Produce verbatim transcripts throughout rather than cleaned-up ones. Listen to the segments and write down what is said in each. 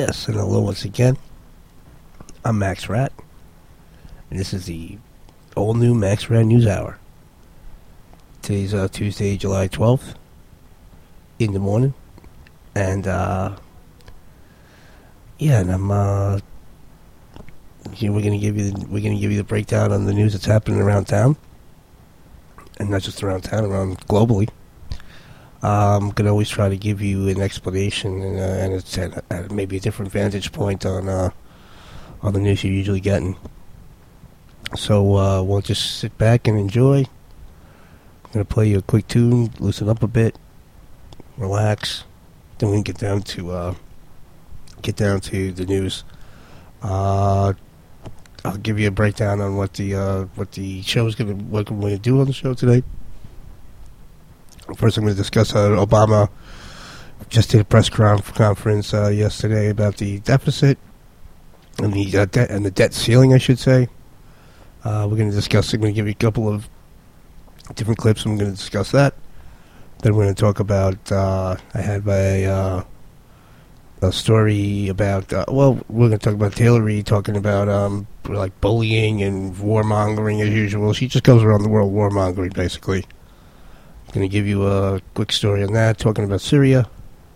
Yes, and hello once again. I'm Max Rat, and this is the all-new Max Rat News Hour. Today's uh, Tuesday, July twelfth, in the morning, and uh, yeah, and I'm uh, you know, we're gonna give you the, we're gonna give you the breakdown on the news that's happening around town, and not just around town, around globally. I'm going to always try to give you an explanation and, uh, and it's at, at maybe a different vantage point on uh, on the news you're usually getting. So uh, we'll just sit back and enjoy. I'm going to play you a quick tune, loosen up a bit, relax. Then we can get down to uh, get down to the news. Uh, I'll give you a breakdown on what the uh, what the show is going to what we're going to do on the show today. First, I'm going to discuss uh, Obama just did a press conference uh, yesterday about the deficit and the uh, debt and the debt ceiling, I should say. Uh, we're going to discuss. I'm going to give you a couple of different clips. And we're going to discuss that. Then we're going to talk about. Uh, I had a uh, a story about. Uh, well, we're going to talk about Hillary talking about um, like bullying and warmongering as usual. She just goes around the world warmongering, basically. Going to give you a quick story on that, talking about Syria.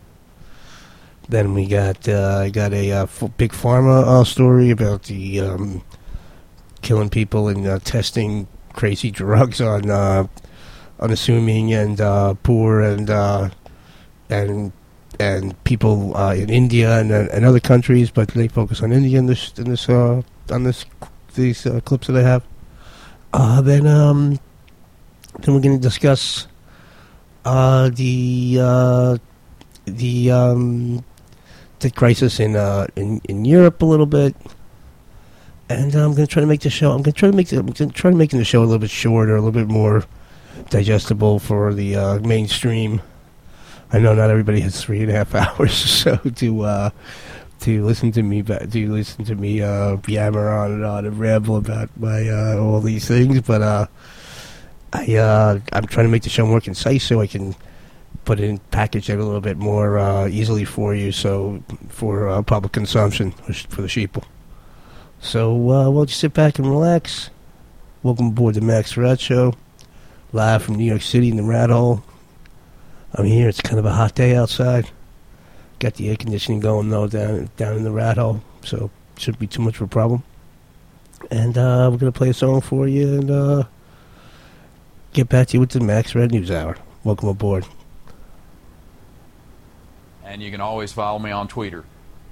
Then we got uh, I got a uh, f- big pharma uh, story about the um, killing people and uh, testing crazy drugs on uh, unassuming and uh, poor and uh, and and people uh, in India and uh, and other countries, but they focus on India in this in this uh, on this these uh, clips that I have. Uh, then um, then we're going to discuss. Uh, the uh, the um, the crisis in uh in, in Europe a little bit, and uh, I'm going to try to make the show. I'm going to try to make the, I'm going to try to make the show a little bit shorter, a little bit more digestible for the uh, mainstream. I know not everybody has three and a half hours, so to uh, to listen to me, to listen to me uh, yammer on and on and ramble about my uh, all these things, but uh. I, uh, I'm trying to make the show more concise so I can put it in, package it a little bit more uh, easily for you, so for uh, public consumption, for the sheeple. So, uh, we'll just sit back and relax. Welcome aboard the Max Rat Show, live from New York City in the Rat Hole. I'm here, it's kind of a hot day outside. Got the air conditioning going, though, down, down in the Rat Hole, so shouldn't be too much of a problem. And uh, we're going to play a song for you, and... Uh, get back to you with the Max Red News Hour. Welcome aboard. And you can always follow me on Twitter.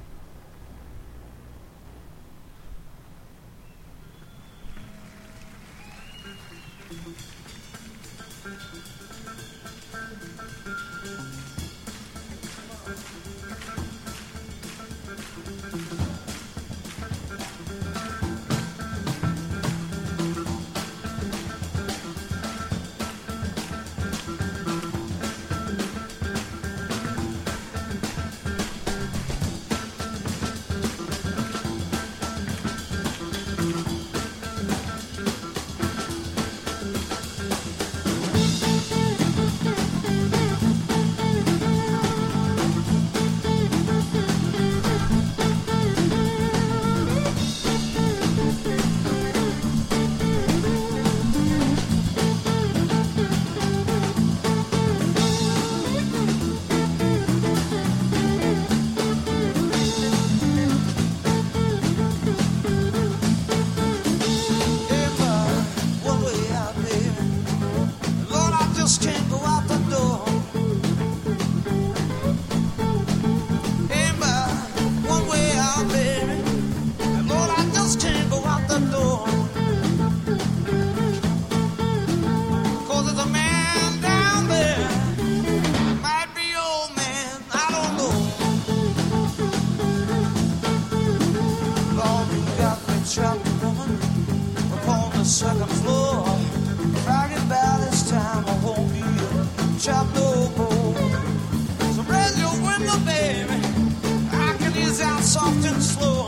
Soft and slow.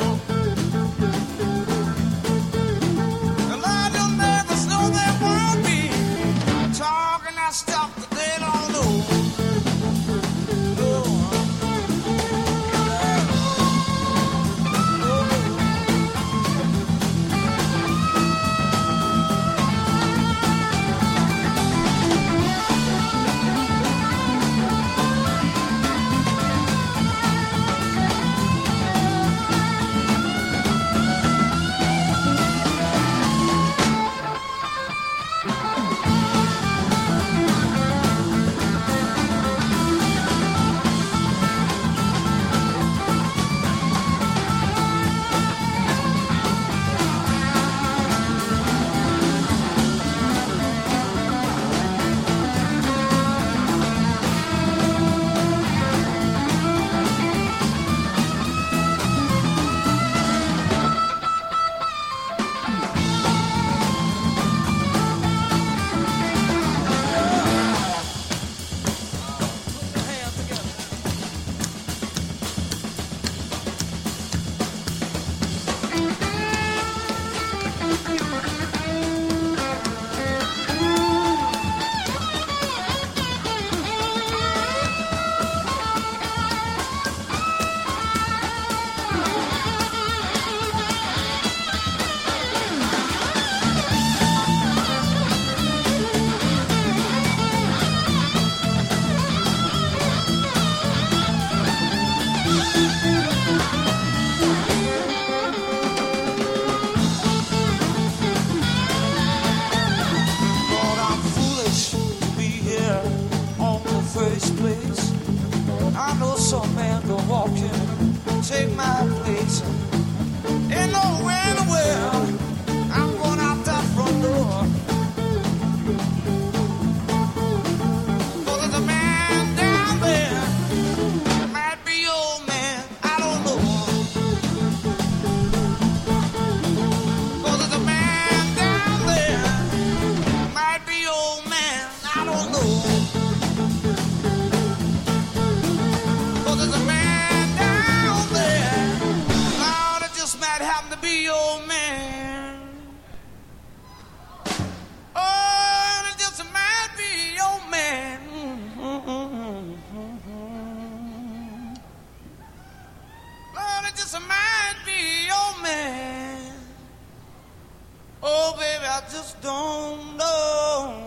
just don't know.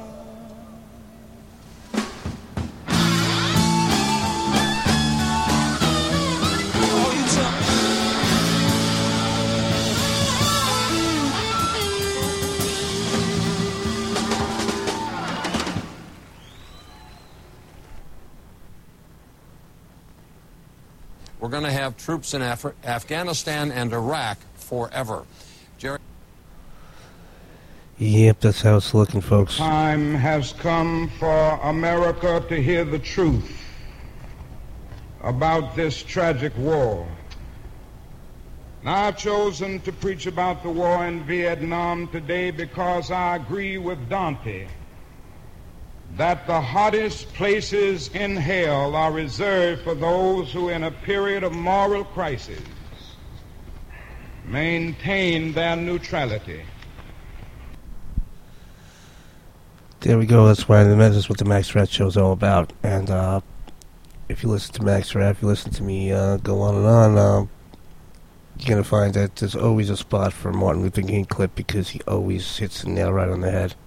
Oh, you tell me. We're going to have troops in Af- Afghanistan and Iraq forever. Jerry. Yep, that's how it's looking, folks. Time has come for America to hear the truth about this tragic war. Now, I've chosen to preach about the war in Vietnam today because I agree with Dante that the hottest places in hell are reserved for those who, in a period of moral crisis, maintain their neutrality. There we go. That's why that's what the Max Rat Show is all about. And uh, if you listen to Max Rat, if you listen to me uh, go on and on, uh, you're going to find that there's always a spot for a Martin Luther King clip because he always hits the nail right on the head.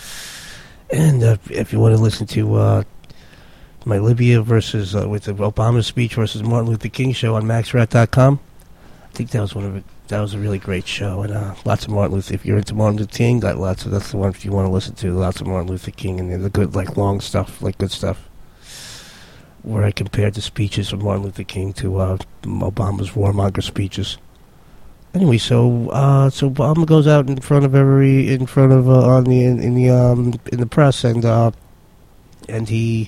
And uh, if you want to listen to uh, my Libya versus uh, with the Obama speech versus Martin Luther King show on max rat dot com, I think that was one of it. That was a really great show, and uh, lots of Martin Luther. If you're into Martin Luther King, got lots of that's the one if you want to listen to. Lots of Martin Luther King and the good, like long stuff, like good stuff. Where I compared the speeches of Martin Luther King to uh, Obama's warmonger speeches. Anyway, so uh, so Obama goes out in front of every in front of uh, on the in, in the um, in the press, and uh, and he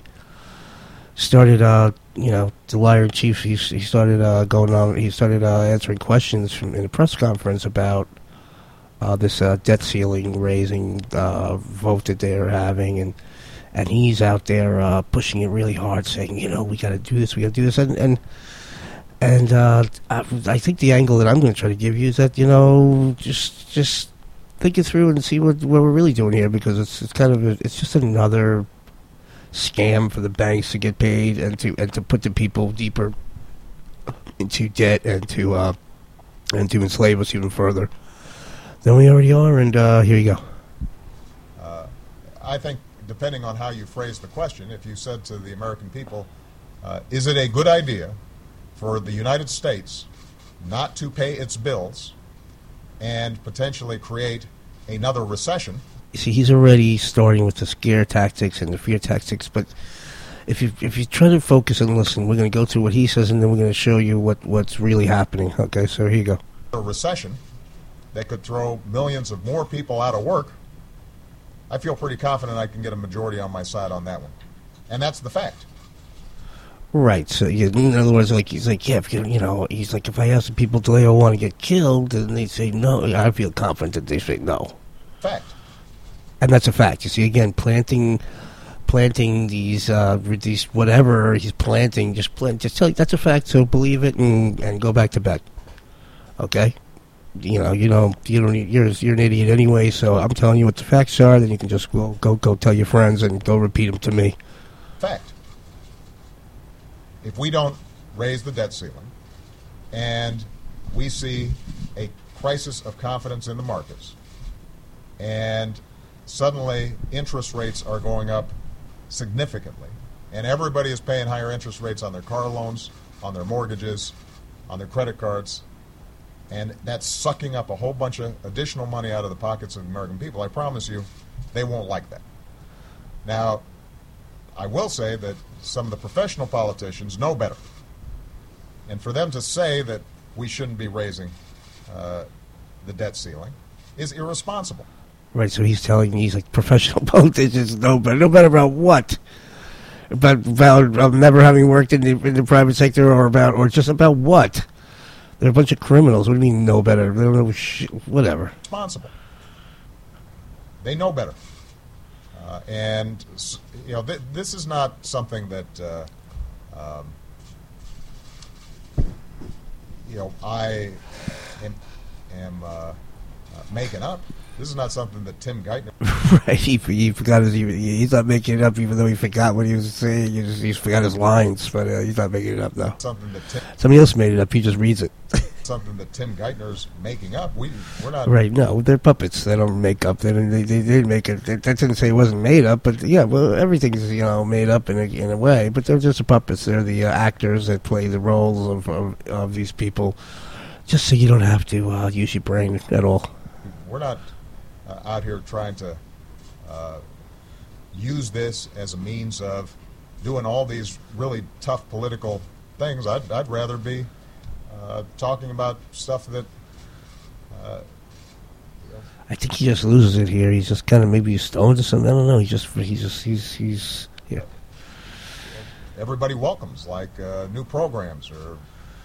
started uh, you know the liar in chief. He he started uh, going on. He started uh, answering questions from in a press conference about uh, this uh, debt ceiling raising uh, vote that they're having, and and he's out there uh, pushing it really hard, saying, you know, we got to do this, we got to do this, and. and And uh, I, I think the angle that I'm going to try to give you is that, you know, just just think it through and see what, what we're really doing here, because it's it's kind of a, it's just another scam for the banks to get paid and to and to put the people deeper into debt and to uh, and to enslave us even further than we already are. And uh, here you go. Uh, I think, depending on how you phrase the question, if you said to the American people, uh, is it a good idea for the United States not to pay its bills and potentially create another recession? You see, he's already starting with the scare tactics and the fear tactics, but if you if you try to focus and listen, we're going to go through what he says, and then we're going to show you what, what's really happening. Okay, so here you go. A recession that could throw millions of more people out of work. I feel pretty confident I can get a majority on my side on that one. And that's the fact. Right, so yeah, in other words, like he's like, yeah, if you, you know, he's like, if I ask the people, do they all want to get killed, and they say no, I feel confident that they say no. Fact. And that's a fact. You see, again, planting, planting these, uh, these whatever he's planting, just plant, just tell you that's a fact. So believe it and and go back to bed. Okay, you know, you know, you don't, you're you're an idiot anyway. So I'm telling you what the facts are. Then you can just go go go tell your friends and go repeat them to me. Fact. If we don't raise the debt ceiling and we see a crisis of confidence in the markets and suddenly interest rates are going up significantly and everybody is paying higher interest rates on their car loans, on their mortgages, on their credit cards, and that's sucking up a whole bunch of additional money out of the pockets of American people, I promise you they won't like that. Now, I will say that some of the professional politicians know better. And for them to say that we shouldn't be raising uh, the debt ceiling is irresponsible. Right, so he's telling me, he's like, professional politicians know better. Know better about what? About, about um, never having worked in the, in the private sector, or about, or just about what? They're a bunch of criminals. What do you mean know better? They don't know sh- whatever. Responsible. They know better. Uh, and, you know, th- this is not something that, uh, um, you know, I am, am uh, uh, making up. This is not something that Tim Geithner... Right, he, he forgot his... He's not making it up, even though he forgot what he was saying. He, just, he forgot his lines, but uh, he's not making it up, though. Something that Tim... Somebody else made it up. He just reads it. something that Tim Geithner's making up. We we're not Right, no, they're puppets. They don't make up. They didn't, they, they didn't make it. That didn't say it wasn't made up, but yeah, well, everything's, you know, made up in a, in a way, but they're just the puppets. They're the uh, actors that play the roles of, of, of these people, just so you don't have to uh, use your brain at all. we're not uh, out here trying to uh, use this as a means of doing all these really tough political things. I'd, I'd rather be uh, talking about stuff that uh, I think he just loses it here. He's just kind of maybe stoned or something. I don't know. He just he just he's he's yeah. everybody welcomes, like uh, new programs or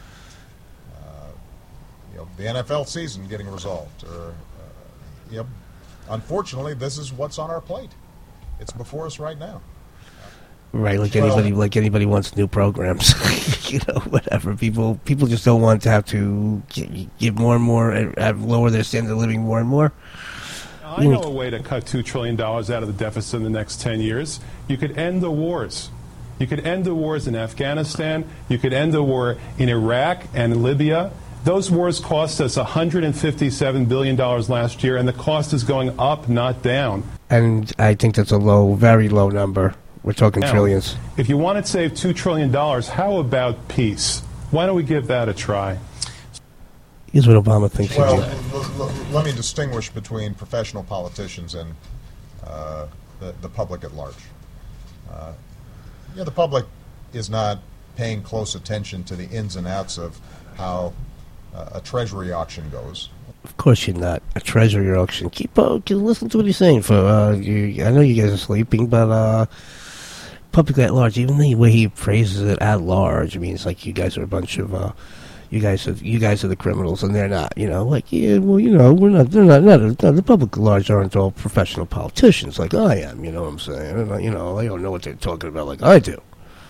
uh, you know, the N F L season getting resolved. Or uh, you know, unfortunately, this is what's on our plate. It's before us right now. Right, like Well- anybody, like anybody wants new programs, you know, whatever. People, people just don't want to have to gi- give more and more, and have lower their standard of living more and more. I know a way to cut two trillion dollars out of the deficit in the next ten years. You could end the wars. You could end the wars in Afghanistan. You could end the war in Iraq and Libya. Those wars cost us one hundred fifty-seven billion dollars last year, and the cost is going up, not down. And I think that's a low, very low number. We're talking Now, trillions. If you want to save two trillion dollars, how about peace? Why don't we give that a try? Here's what Obama thinks. Well, he l- did. l- l- let me distinguish between professional politicians and uh, the, the public at large. Uh, yeah, the public is not paying close attention to the ins and outs of how uh, a treasury auction goes. Of course you're not. A treasury auction. Keep uh, keep- listen to what he's saying. For uh, you, I know you guys are sleeping, but uh, public at large, even the way he phrases it at large, means like you guys are a bunch of uh, you guys are you guys are the criminals, and they're not. You know, like yeah, well, you know, we're not. They're not. Not, not the public at large aren't all professional politicians like I am. You know what I'm saying? And, uh, you know, they don't know what they're talking about like I do.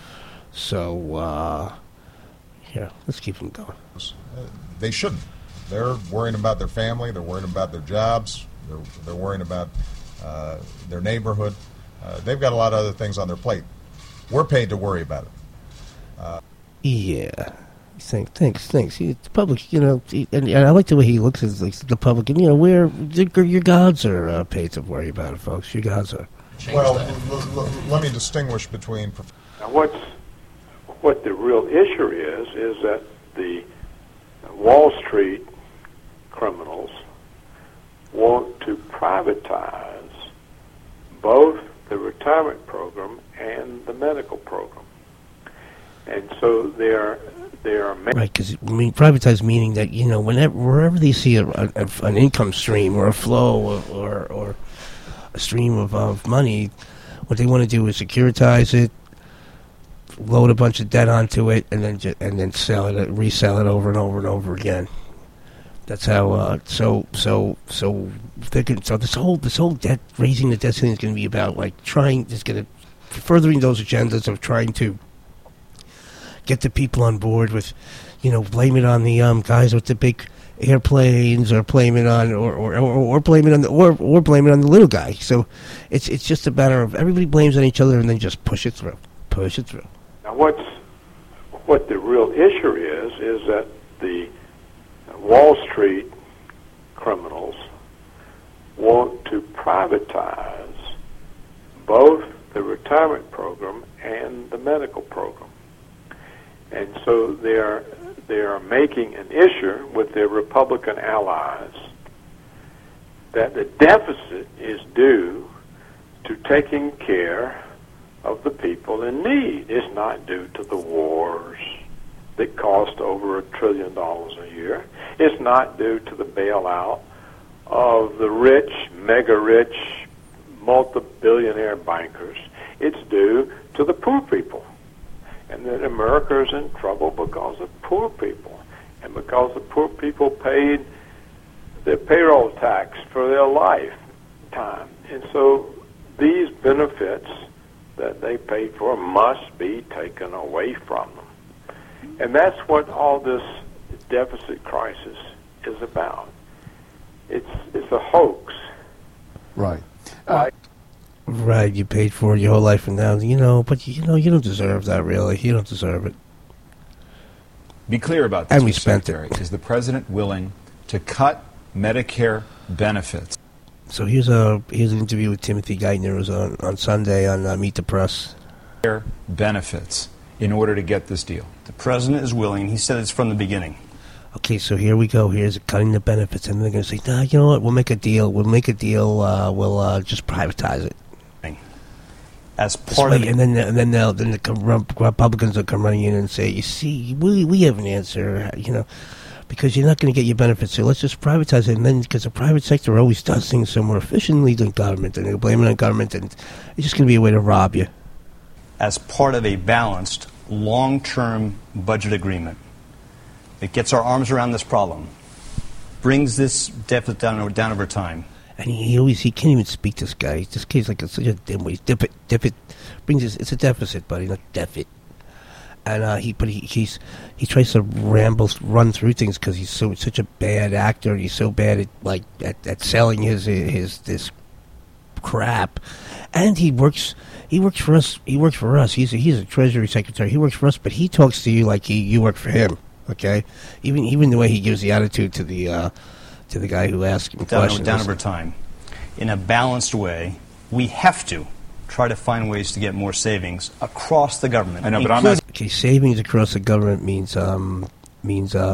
So uh, yeah, let's keep them going. Uh, They shouldn't. They're worrying about their family. They're worrying about their jobs. They're, they're worrying about uh, their neighborhood. Uh, they've got a lot of other things on their plate. We're paid to worry about it. Yeah. Thanks, thanks, thanks. He, the public, you know, he, and, and I like the way he looks at like, the public. And, you know, where your gods are uh, paid to worry about it, folks. Your gods are. Well, l- l- let me distinguish between. prof- Now, what's what the real issue is is that the Wall Street criminals want to privatize both the retirement program and the medical program, and so they are they are ma- Right, because I mean, privatized meaning that, you know, whenever, wherever they see a, a, an income stream or a flow or, or, or a stream of, of money, what they want to do is securitize it, load a bunch of debt onto it, and then ju- and then sell it, resell it over and over and over again. That's how. Uh, so so so they can. So this whole this whole debt raising the debt ceiling is going to be about like trying, just going to furthering those agendas of trying to get the people on board with, you know, blame it on the um, guys with the big airplanes, or blame it on, or or, or, or blame it on the, or or blame it on the little guy. So it's it's just a matter of everybody blames on each other and then just push it through, push it through. Now, what's what the real issue is is that the Wall Street criminals want to privatize both the retirement program and the medical program, and so they are they are making an issue with their Republican allies that the deficit is due to taking care of the people in need. It's not due to the wars that cost over a trillion dollars a year. It's not due to the bailout of the rich, mega-rich, multi-billionaire bankers. It's due to the poor people. And that America is in trouble because of poor people, and because the poor people paid their payroll tax for their lifetime. And so these benefits that they paid for must be taken away from them. And that's what all this deficit crisis is about. It's it's a hoax. Right. Like, Right, you paid for it your whole life, and now you know. But you know, you don't deserve that. Really, you don't deserve it. Be clear about this, And we Mister spent Secretary. it. Is the president willing to cut Medicare benefits? So here's a here's an interview with Timothy Geithner. It was on, on Sunday on uh, Meet the Press. Benefits in order to get this deal. The president is willing. He said it's from the beginning. Okay, so here we go. Here's cutting the benefits, and they're going to say, "Nah, you know what? We'll make a deal. We'll make a deal. Uh, we'll uh, just privatize it." As This part way, of it. and then and then they'll, then the com- Republicans will come running in and say, "You see, we we have an answer, you know, because you're not going to get your benefits. So let's just privatize it." And then because the private sector always does things so more efficiently than government, and they'll blame it on government, and it's just going to be a way to rob you. As part of a balanced, long-term budget agreement that gets our arms around this problem, brings this deficit down over, down over time. And he, he always, he can't even speak, this guy. This kid's like a, such a dimwit. Deficit, deficit, brings his, it's a deficit, buddy, not deficit. And uh, he, but he, he's, he tries to ramble, run through things because he's so such a bad actor. He's so bad at like at, at selling his his this crap, and he works. He works for us. He works for us. He's a, he's a Treasury Secretary. He works for us, but he talks to you like he you work for him. Okay, even even the way he gives the attitude to the uh, to the guy who asks him Down, questions. down over time. In a balanced way, we have to try to find ways to get more savings across the government. I know, but I'm not. Okay, savings across the government means um means uh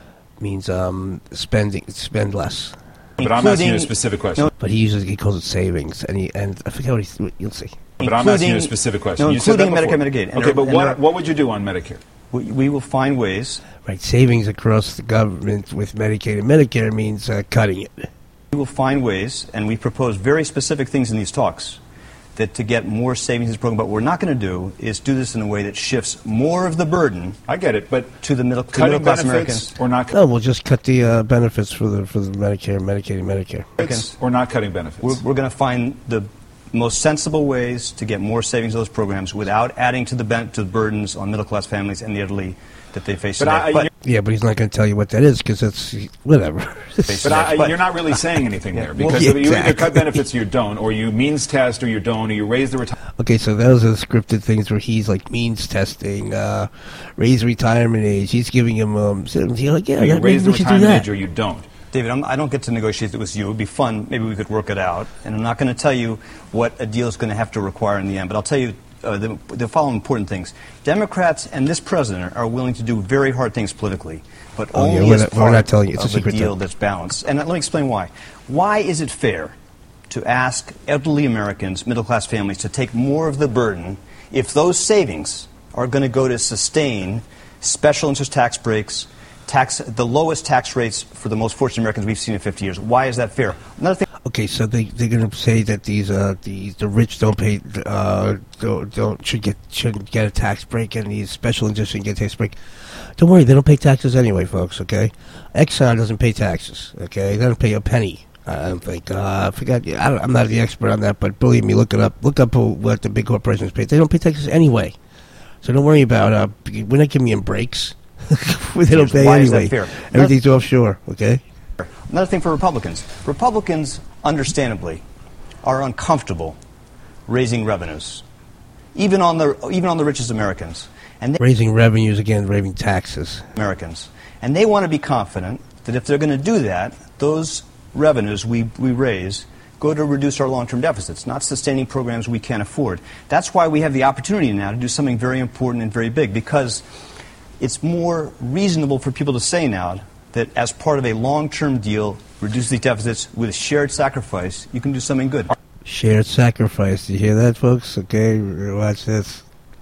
means um spending spend less. But I'm asking you a specific question. No, But he usually he calls it savings, and he and I forget what he. You'll see. But I'm asking you a specific question. No, you said that including before. Medicare, Medicaid. And Okay, there- but and what there- what would you do on Medicare? We, we will find ways. Right, savings across the government with Medicaid and Medicare means uh, cutting it. We will find ways, and we propose very specific things in these talks, that to get more savings in this program. But what we're not going to do is do this in a way that shifts more of the burden. I get it, but to the middle, to cutting middle class benefits Americans. or not? No, we'll just cut the uh, benefits for the for the Medicare, Medicaid, and Medicare. Benefits or not cutting benefits. We're, we're going to find the most sensible ways to get more savings in those programs without adding to the ben- to the burdens on middle class families and the elderly that they face But today. I- but Yeah, but he's not going to tell you what that is because it's whatever. But I, you're not really saying anything there well, because yeah, you either exactly. cut benefits or you don't, or you means test or you don't, or you raise the retirement. Okay, so those are the scripted things where he's like means testing, uh, raise retirement age. He's giving him um, so he's like, yeah, You yeah, raise maybe the we should do retirement that. age or you don't. David, I'm, I don't get to negotiate it with you. It would be fun. Maybe we could work it out. And I'm not going to tell you what a deal is going to have to require in the end. But I'll tell you uh, the, the following important things. Democrats and this president are willing to do very hard things politically, but Oh, yeah, only we're as not- we're part not telling you. It's a of secret deal thing. that's balanced. And let me explain why. Why is it fair to ask elderly Americans, middle-class families, to take more of the burden if those savings are going to go to sustain special interest tax breaks, tax the lowest tax rates for the most fortunate Americans we've seen in fifty years? Why is that fair? Another thing. Okay, so they they're going to say that these uh the the rich don't pay uh don't, don't should get shouldn't get a tax break and these special interests shouldn't get a tax break. Don't worry, they don't pay taxes anyway, folks. Okay, Exxon doesn't pay taxes. Okay, they don't pay a penny. I don't think. Uh, I forgot. I don't, I'm not the expert on that, but believe me, look it up. Look up who, what the big corporations pay. They don't pay taxes anyway, so don't worry about. Uh, we're not giving them breaks. They don't pay Why is that anyway. fair? Everything's offshore. Okay. Another thing for Republicans. Republicans, understandably, are uncomfortable raising revenues, even on the even on the richest Americans. And they, Raising revenues again, raising taxes. Americans, and they want to be confident that if they're going to do that, those revenues we we raise go to reduce our long-term deficits, not sustaining programs we can't afford. That's why we have the opportunity now to do something very important and very big, because it's more reasonable for people to say now that as part of a long-term deal, reduce these deficits with shared sacrifice, you can do something good. Shared sacrifice. You hear that, folks? Okay, watch this.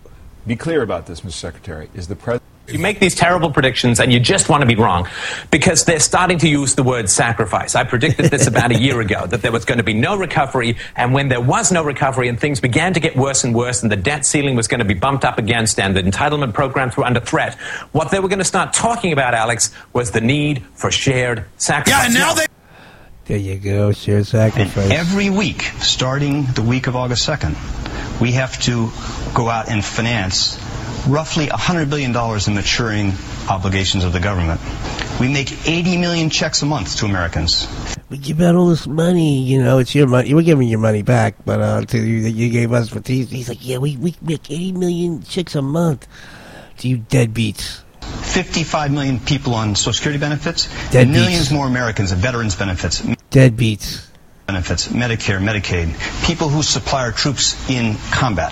Be clear about this, Mister Secretary. Is the president? You make these terrible predictions and you just want to be wrong because they're starting to use the word sacrifice. I predicted this about a year ago, that there was going to be no recovery, and when there was no recovery and things began to get worse and worse and the debt ceiling was going to be bumped up against and the entitlement programs were under threat, what they were going to start talking about, Alex, was the need for shared sacrifice. Yeah, and now they... There you go, shared sacrifice. And every week, starting the week of August second, we have to go out and finance roughly one hundred billion dollars in maturing obligations of the government. We make eighty million checks a month to Americans. We give out all this money, you know, it's your money. We're giving your money back, but uh, to you that you gave us for these, he's like, yeah, we, we make eighty million checks a month to you deadbeats. fifty-five million people on Social Security benefits, Dead and millions beats. more Americans of veterans benefits. Deadbeats. Benefits, Medicare, Medicaid, people who supply our troops in combat.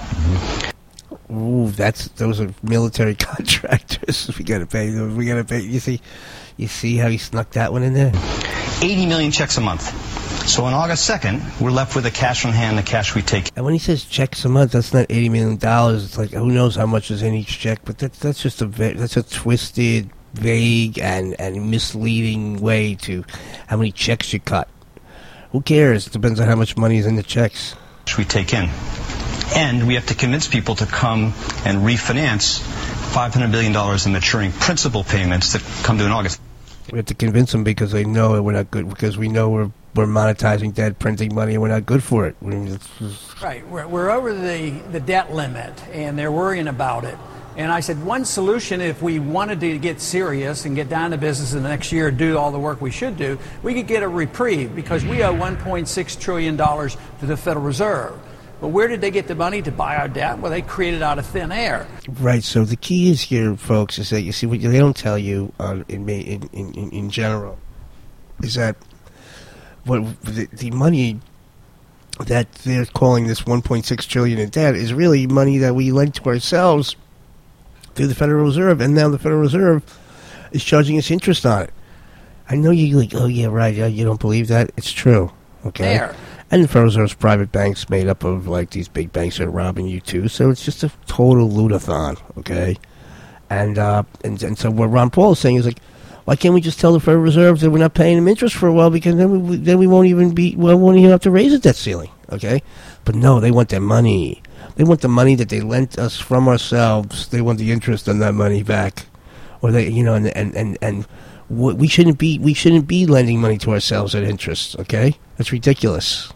Ooh, that's those are military contractors. We gotta pay them. We gotta pay. You see, you see how he snuck that one in there. eighty million checks a month. So on August second, we're left with the cash on hand, the cash we take. And when he says checks a month, that's not eighty million dollars. It's like who knows how much is in each check. But that's that's just a ve- that's a twisted, vague, and and misleading way to how many checks you cut. Who cares? It depends on how much money is in the checks. We take in. And we have to convince people to come and refinance five hundred billion dollars in maturing principal payments that come due in August. We have to convince them because they know that we're not good, because we know we're we're monetizing debt, printing money, and we're not good for it. Right. We're, we're over the, the debt limit, and they're worrying about it. And I said, one solution, if we wanted to get serious and get down to business in the next year and do all the work we should do, we could get a reprieve because we owe one point six trillion dollars to the Federal Reserve. But where did they get the money to buy our debt? Well, they created it out of thin air. Right. So the key is here, folks, is that you see what they don't tell you uh, in, in in in general is that what the, the money that they're calling this one point six trillion dollars in debt is really money that we lend to ourselves through the Federal Reserve, and now the Federal Reserve is charging us interest on it. I know you're like, oh yeah, right. Yeah, you don't believe that? It's true. Okay. There. And the Federal Reserve's private banks made up of like these big banks that are robbing you too. So it's just a total lootathon. Okay. And uh, and and so what Ron Paul is saying is like, why can't we just tell the Federal Reserve that we're not paying them interest for a while, because then we then we won't even be well, won't even have to raise the debt ceiling. Okay. But no, they want their money. They want the money that they lent us from ourselves. They want the interest on that money back, or they, you know, and and and, and we shouldn't be we shouldn't be lending money to ourselves at interest. Okay, that's ridiculous.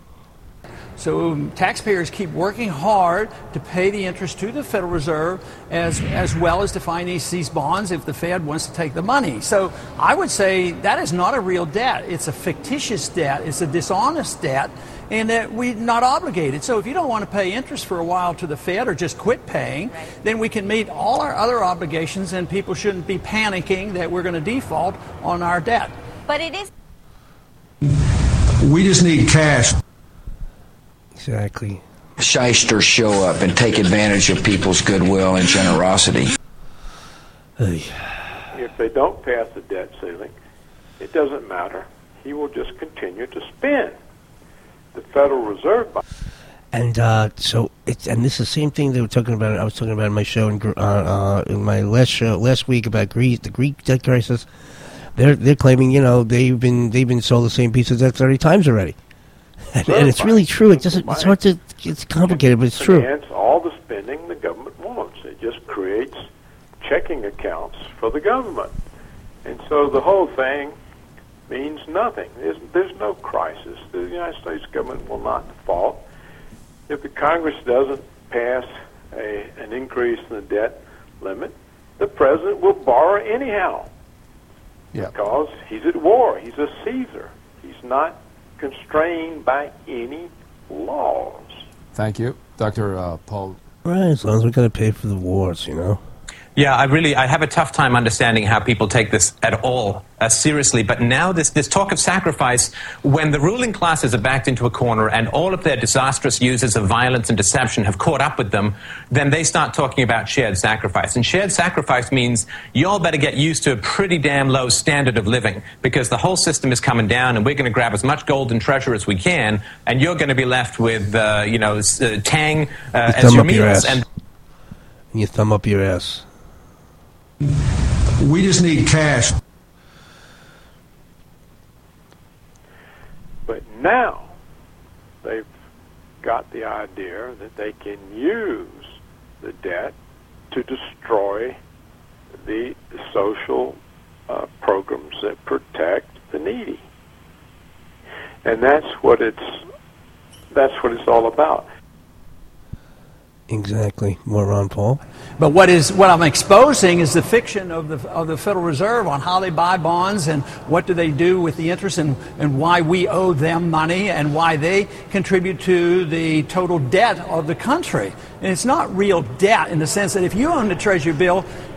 So um, taxpayers keep working hard to pay the interest to the Federal Reserve as as well as to finance these bonds if the Fed wants to take the money. So I would say that is not a real debt. It's a fictitious debt. It's a dishonest debt, and that we're not obligated. So if you don't want to pay interest for a while to the Fed or just quit paying, then we can meet all our other obligations, and people shouldn't be panicking that we're going to default on our debt. But it is... We just need cash. Exactly. Shysters show up and take advantage of people's goodwill and generosity. If they don't pass the debt ceiling, it doesn't matter. He will just continue to spend. The Federal Reserve. And uh, so, it's and this is the same thing they were talking about. I was talking about in my show in, uh, uh, in my last show last week about Greece, the Greek debt crisis. They're they're claiming, you know, they've been they've been sold the same piece of debt thirty times already. And, and it's really true. It doesn't. It's hard to. It's complicated, but it's true. Finance all the spending the government wants. It just creates checking accounts for the government, and so the whole thing means nothing. There's, there's no crisis. The United States government will not default if the Congress doesn't pass a an increase in the debt limit. The president will borrow anyhow, yeah. because he's at war. He's a Caesar. He's not constrained by any laws. Thank you. Doctor Uh, Paul. Right, as long as we're going to pay for the wars, you know. Yeah, I really, I have a tough time understanding how people take this at all uh, seriously. But now this, this talk of sacrifice, when the ruling classes are backed into a corner and all of their disastrous uses of violence and deception have caught up with them, then they start talking about shared sacrifice. And shared sacrifice means you all better get used to a pretty damn low standard of living, because the whole system is coming down and we're going to grab as much gold and treasure as we can, and you're going to be left with, uh, you know, uh, tang uh, as your meals. And you thumb up your ass. We just need cash. But now they've got the idea that they can use the debt to destroy the social uh, programs that protect the needy, and that's what it's that's what it's all about. Exactly. More Ron Paul. But what is what I'm exposing is the fiction of the of the Federal Reserve on how they buy bonds and what do they do with the interest, and, and why we owe them money and why they contribute to the total debt of the country. And it's not real debt in the sense that if you own the Treasury bill,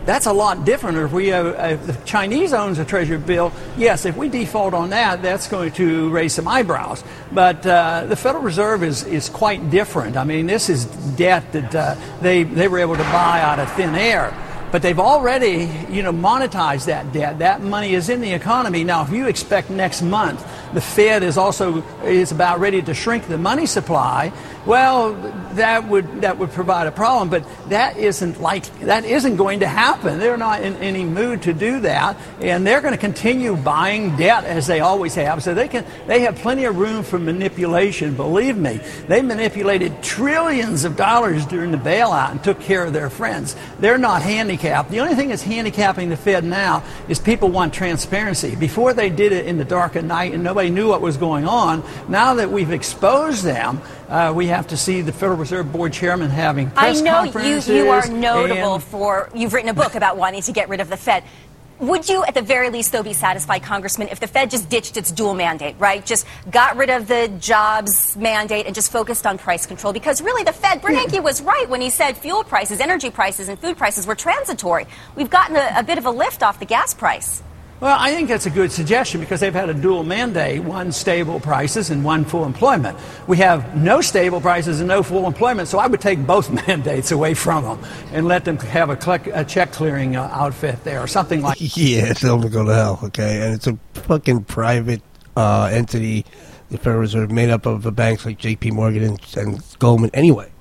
That's a lot different. If we uh, if the Chinese owns a treasury bill, yes, if we default on that, that's going to raise some eyebrows. But uh, the Federal Reserve is, is quite different. I mean, this is debt that uh, they they were able to buy out of thin air. But they've already, you know, monetized that debt. That money is in the economy. Now, if you expect next month the Fed is also is about ready to shrink the money supply, well, that would that would provide a problem. But that isn't like that isn't going to happen. They're not in any mood to do that, and they're going to continue buying debt as they always have. So they can they have plenty of room for manipulation. Believe me, they manipulated trillions of dollars during the bailout and took care of their friends. They're not handicapped. The only thing that's handicapping the Fed now is people want transparency. Before they did it in the dark of night and nobody knew what was going on. Now that we've exposed them, uh, we have to see the Federal Reserve Board chairman having press I know conferences. you, you are notable and, for, you've written a book about wanting to get rid of the Fed. Would you, at the very least, though, be satisfied, Congressman, if the Fed just ditched its dual mandate, right? Just got rid of the jobs mandate and just focused on price control? Because really, the Fed, Bernanke was right when he said fuel prices, energy prices, and food prices were transitory. We've gotten a, a bit of a lift off the gas price. Well, I think that's a good suggestion because they've had a dual mandate, one stable prices and one full employment. We have no stable prices and no full employment, so I would take both mandates away from them and let them have a, click, a check-clearing uh, outfit there or something like that. Yeah, tell them to go to hell, okay? And it's a fucking private uh, entity, the Federal Reserve, made up of the banks like J P Morgan and, and Goldman anyway.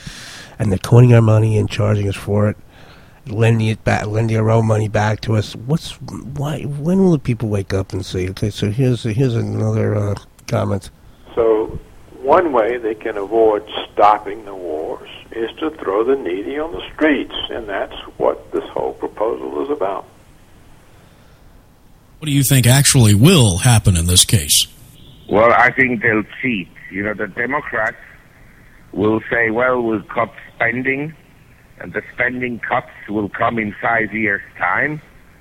And they're coining our money and charging us for it. Lending it back, lending our own money back to us. What's why? When will the people wake up and say, okay? So here's here's another uh, comment. So one way they can avoid stopping the wars is to throw the needy on the streets, and that's what this whole proposal is about. What do you think actually will happen in this case? Well, I think they'll cheat. You know, the Democrats will say, well, we'll cut spending, and the spending cuts will come in five years' time.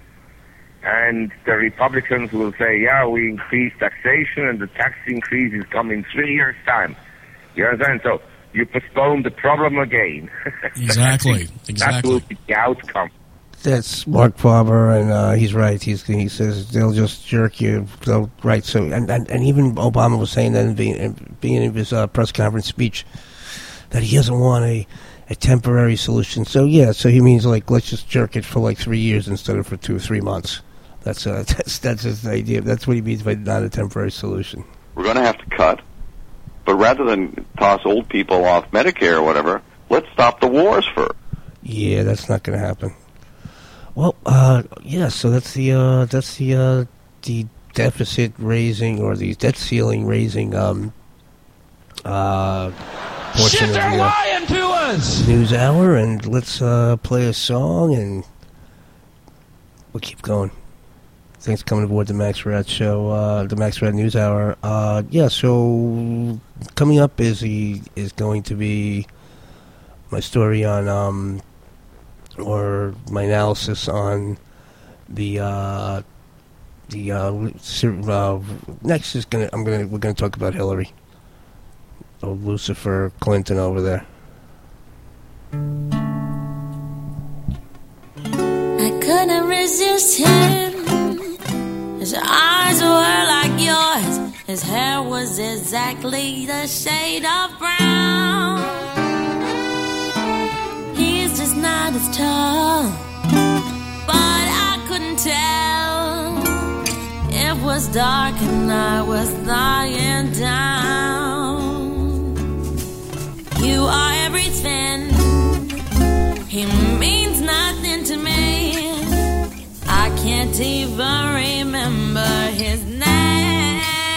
And the Republicans will say, yeah, we increase taxation, and the tax increases come in three years' time. You understand? So you postpone the problem again. Exactly. Exactly. That will be the outcome. That's Mark Farber, and uh, he's right. He's, he says they'll just jerk you. They'll, right. So, and, and, and even Obama was saying that in being, being in his uh, press conference speech that he doesn't want a a temporary solution. So yeah, so he means like let's just jerk it for like three years instead of for two or three months. That's uh, that's that's his idea. That's what he means by not a temporary solution. We're going to have to cut, but rather than toss old people off Medicare or whatever, let's stop the wars first. Yeah, that's not going to happen. Well, uh, yeah. So that's the uh, that's the uh, the deficit raising or the debt ceiling raising um, uh, portion of the uh, to us. news hour, and let's uh, play a song, and we'll keep going. Thanks for coming aboard the Max Rat Show, uh, the Max Rat News Hour. Uh, yeah, so coming up is the, is going to be my story on, um, or my analysis on the uh, the uh, uh, next is gonna I'm gonna we're gonna talk about Hillary. Old Lucifer Clinton over there. I couldn't resist him. His eyes were like yours. His hair was exactly the shade of brown. He's just not as tall, but I couldn't tell. It was dark and I was lying down. You are everything. He means nothing to me. I can't even remember his name.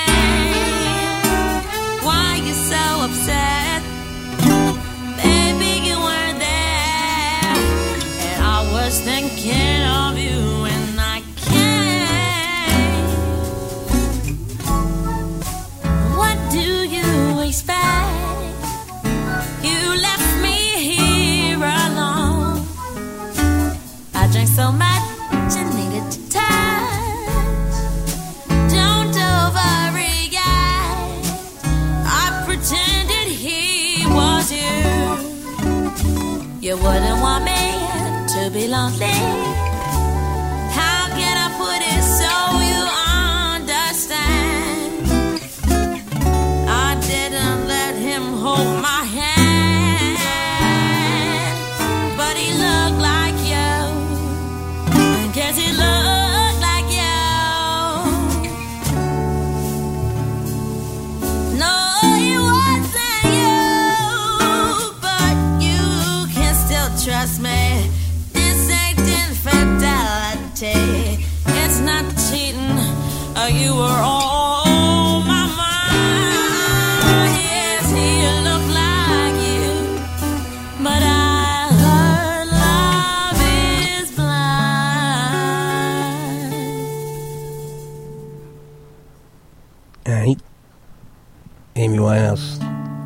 Why you so upset? Baby, you weren't there. And I was thinking of you and I can't. What do you expect? You left me here alone. I drank so much and needed to touch. Don't overreact. I pretended he was you. You wouldn't want me to be lonely. How can I put it so you understand? I didn't let him hold my hand, but he looked like you. I guess he looked like you. No, he wasn't you, but you can still trust me. This ain't infidelity. It's not cheating. Uh, you were on my mind. Yes, he looked like you, but I heard love is blind. All right. Amy Winehouse.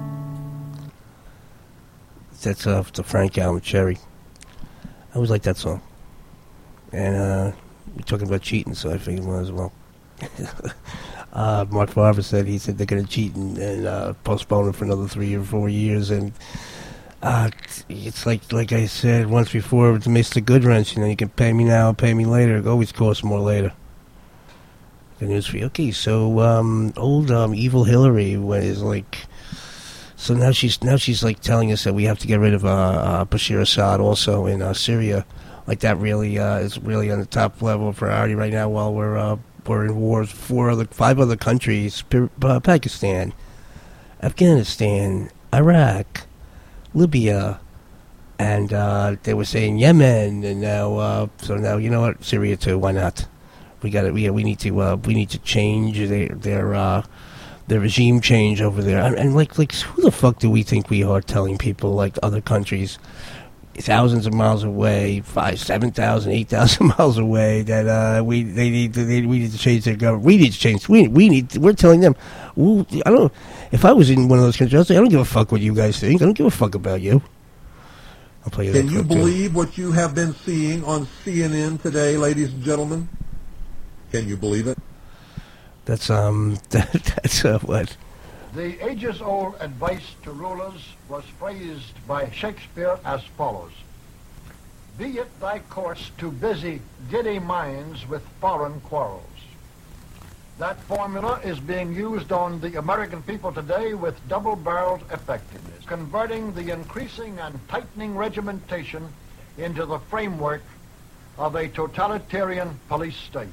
That's uh, the Frank album, Cherry. I always like that song. And uh, we're talking about cheating, so I figured one as well. uh, Mark Farber said he said they're going to cheat and, and uh, postpone it for another three or four years. And uh, it's like like I said once before with Mister Goodwrench, you know, you can pay me now, pay me later. It always costs more later. The news for you. Okay, so um, old um, evil Hillary is like. So now she's now she's like telling us that we have to get rid of uh, uh, Bashar Assad also in uh, Syria. Like that really uh, is really on the top level of priority right now. While we're uh, we're in wars with four other five other countries: uh, Pakistan, Afghanistan, Iraq, Libya, and uh, they were saying Yemen, and now uh, so now you know what, Syria too. Why not? We got it. We we need to uh, we need to change their their. Uh, The regime change over there, and, and like, like, who the fuck do we think we are telling people like other countries, thousands of miles away, five, seven thousand, eight thousand miles away, that uh, we they need to they, we need to change their government. We need to change. We we need. We're telling them. Well, I don't. If I was in one of those countries, I'd say I don't give a fuck what you guys think. I don't give a fuck about you. I'll play you. Can that you clip, believe too. what you have been seeing on C N N today, ladies and gentlemen? Can you believe it? That's um. That, that's uh, what. The ages-old advice to rulers was phrased by Shakespeare as follows: "Be it thy course to busy, giddy minds with foreign quarrels." That formula is being used on the American people today with double-barreled effectiveness, converting the increasing and tightening regimentation into the framework of a totalitarian police state.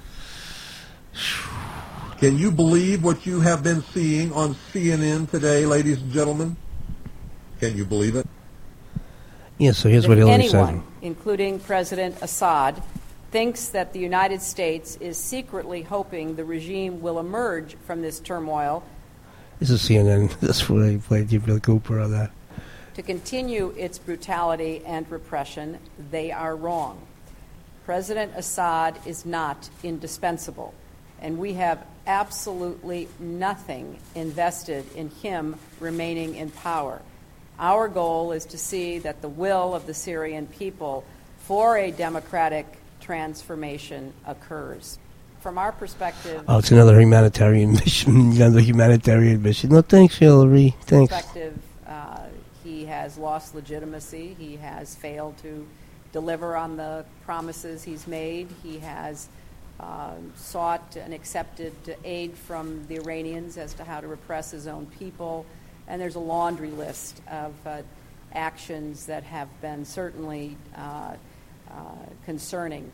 Can you believe what you have been seeing on C N N today, ladies and gentlemen? Can you believe it? Yeah, so here's If what Hillary anyone, said. including President Assad, thinks that the United States is secretly hoping the regime will emerge from this turmoil This is C N N. That's where they played Bill Cooper on that. to continue its brutality and repression, they are wrong. President Assad is not indispensable, and we have absolutely nothing invested in him remaining in power. Our goal is to see that the will of the Syrian people for a democratic transformation occurs. From our perspective, Oh, it's another humanitarian mission. Another humanitarian mission. No, thanks, Hillary. Thanks. perspective, uh, he has lost legitimacy. He has failed to deliver on the promises he's made. He has uh, sought and accepted aid from the Iranians as to how to repress his own people. And there's a laundry list of uh, actions that have been certainly uh, uh, concerning.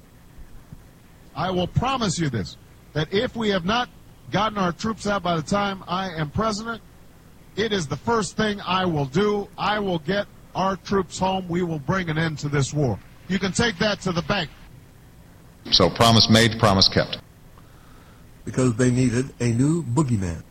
I will promise you this, that if we have not gotten our troops out by the time I am president, it is the first thing I will do. I will get our troops home. We will bring an end to this war. You can take that to the bank. So promise made, promise kept. Because they needed a new boogeyman.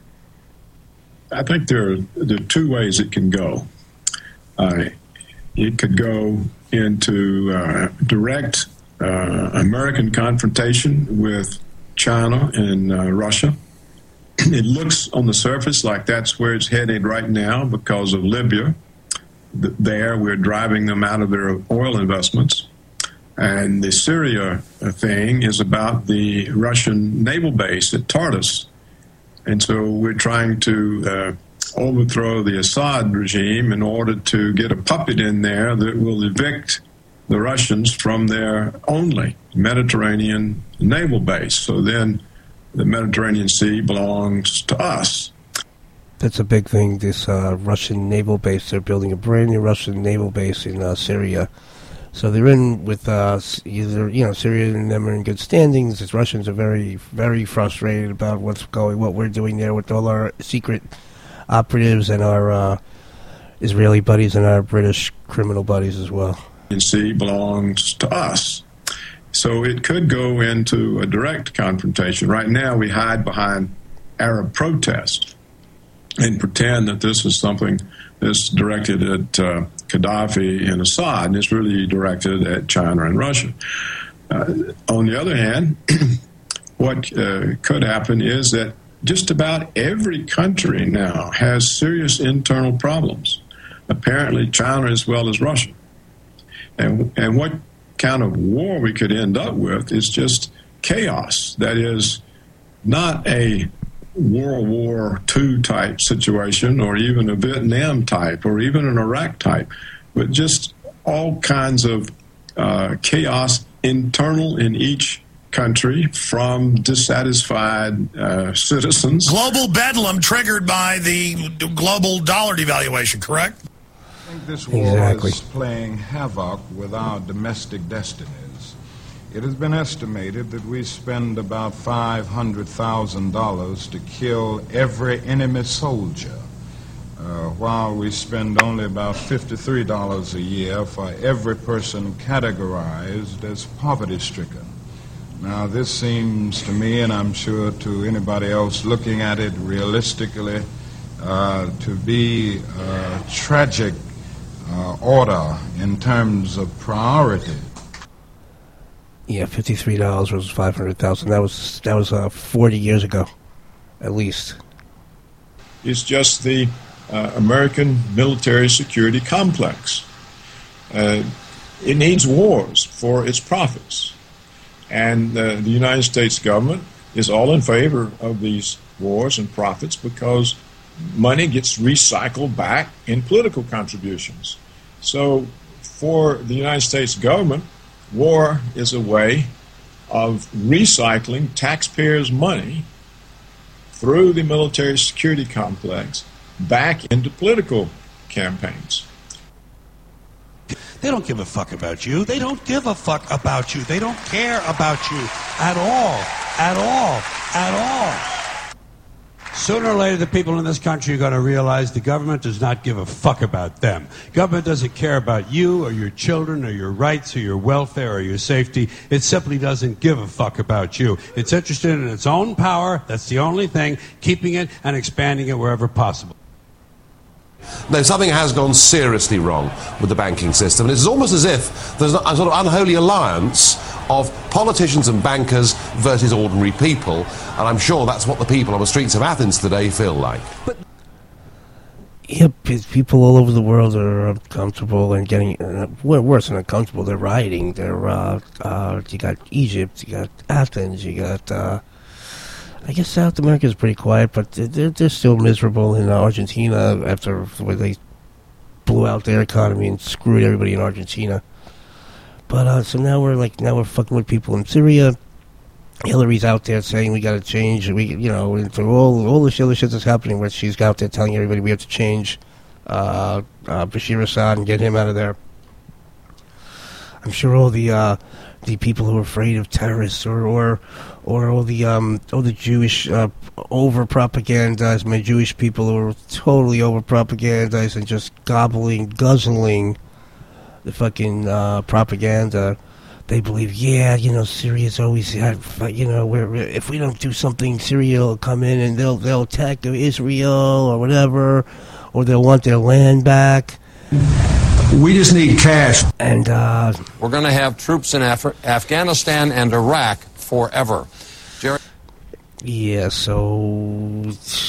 I think there are, there are two ways it can go. Uh, it could go into uh, direct uh, American confrontation with China and uh, Russia. It looks on the surface like that's where it's headed right now because of Libya. There, we're driving them out of their oil investments. And the Syria thing is about the Russian naval base at Tartus. And so we're trying to uh, overthrow the Assad regime in order to get a puppet in there that will evict the Russians from their only Mediterranean naval base. So then the Mediterranean Sea belongs to us. That's a big thing, this uh, Russian naval base. They're building a brand new Russian naval base in uh, Syria. So they're in with, uh, either, you know, Syria and them are in good standings. The Russians are very, very frustrated about what's going, what we're doing there with all our secret operatives and our uh, Israeli buddies and our British criminal buddies as well. The sea belongs to us. So it could go into a direct confrontation. Right now we hide behind Arab protest and pretend that this is something that's directed at uh, Gaddafi and Assad, and it's really directed at China and Russia. Uh, on the other hand, what uh, could happen is that just about every country now has serious internal problems. Apparently China as well as Russia. And, and what kind of war we could end up with is just chaos. That is not a World War Two type situation or even a Vietnam type or even an Iraq type, but just all kinds of uh, chaos internal in each country from dissatisfied uh, citizens. Global bedlam triggered by the global dollar devaluation, correct? I think this war Exactly. is playing havoc with our domestic destinies. It has been estimated that we spend about five hundred thousand dollars to kill every enemy soldier, uh, while we spend only about fifty-three dollars a year for every person categorized as poverty-stricken. Now, this seems to me, and I'm sure to anybody else looking at it realistically, uh, to be a tragic uh, order in terms of priority. Yeah, fifty-three dollars versus five hundred thousand. That was that was uh, forty years ago, at least. It's just the uh, American military security complex. Uh, it needs wars for its profits. And uh, the United States government is all in favor of these wars and profits because money gets recycled back in political contributions. So for the United States government, war is a way of recycling taxpayers' money through the military security complex back into political campaigns. They don't give a fuck about you. They don't give a fuck about you. They don't care about you at all, at all, at all. Sooner or later, the people in this country are going to realize the government does not give a fuck about them. Government doesn't care about you or your children or your rights or your welfare or your safety. It simply doesn't give a fuck about you. It's interested in its own power. That's the only thing, keeping it and expanding it wherever possible. No, something has gone seriously wrong with the banking system. And it's almost as if there's a sort of unholy alliance of politicians and bankers versus ordinary people. And I'm sure that's what the people on the streets of Athens today feel like. But Yep, people all over the world are uncomfortable and getting uh, worse than uncomfortable. They're rioting. They're uh, uh, you got Egypt, you got Athens, you got. Uh, I guess South America is pretty quiet, but they're they're still miserable in Argentina after where they blew out their economy and screwed everybody in Argentina. But uh, so now we're like now we're fucking with people in Syria. Hillary's out there saying we got to change. We you know into all all the other shit that's happening, where she's out there telling everybody we have to change uh, uh, Bashir Assad and get him out of there. I'm sure all the uh, the people who are afraid of terrorists, or or, or all the um, all the Jewish uh, over propagandized, my Jewish people who are totally over propagandized and just gobbling, guzzling the fucking uh, propaganda. They believe, yeah, you know, Syria's always had, you know, we're, if we don't do something, Syria will come in and they'll they'll attack Israel or whatever, or they'll want their land back. We just need cash. And uh, we're going to have troops in Af- Afghanistan and Iraq forever. Jerry? Yeah, so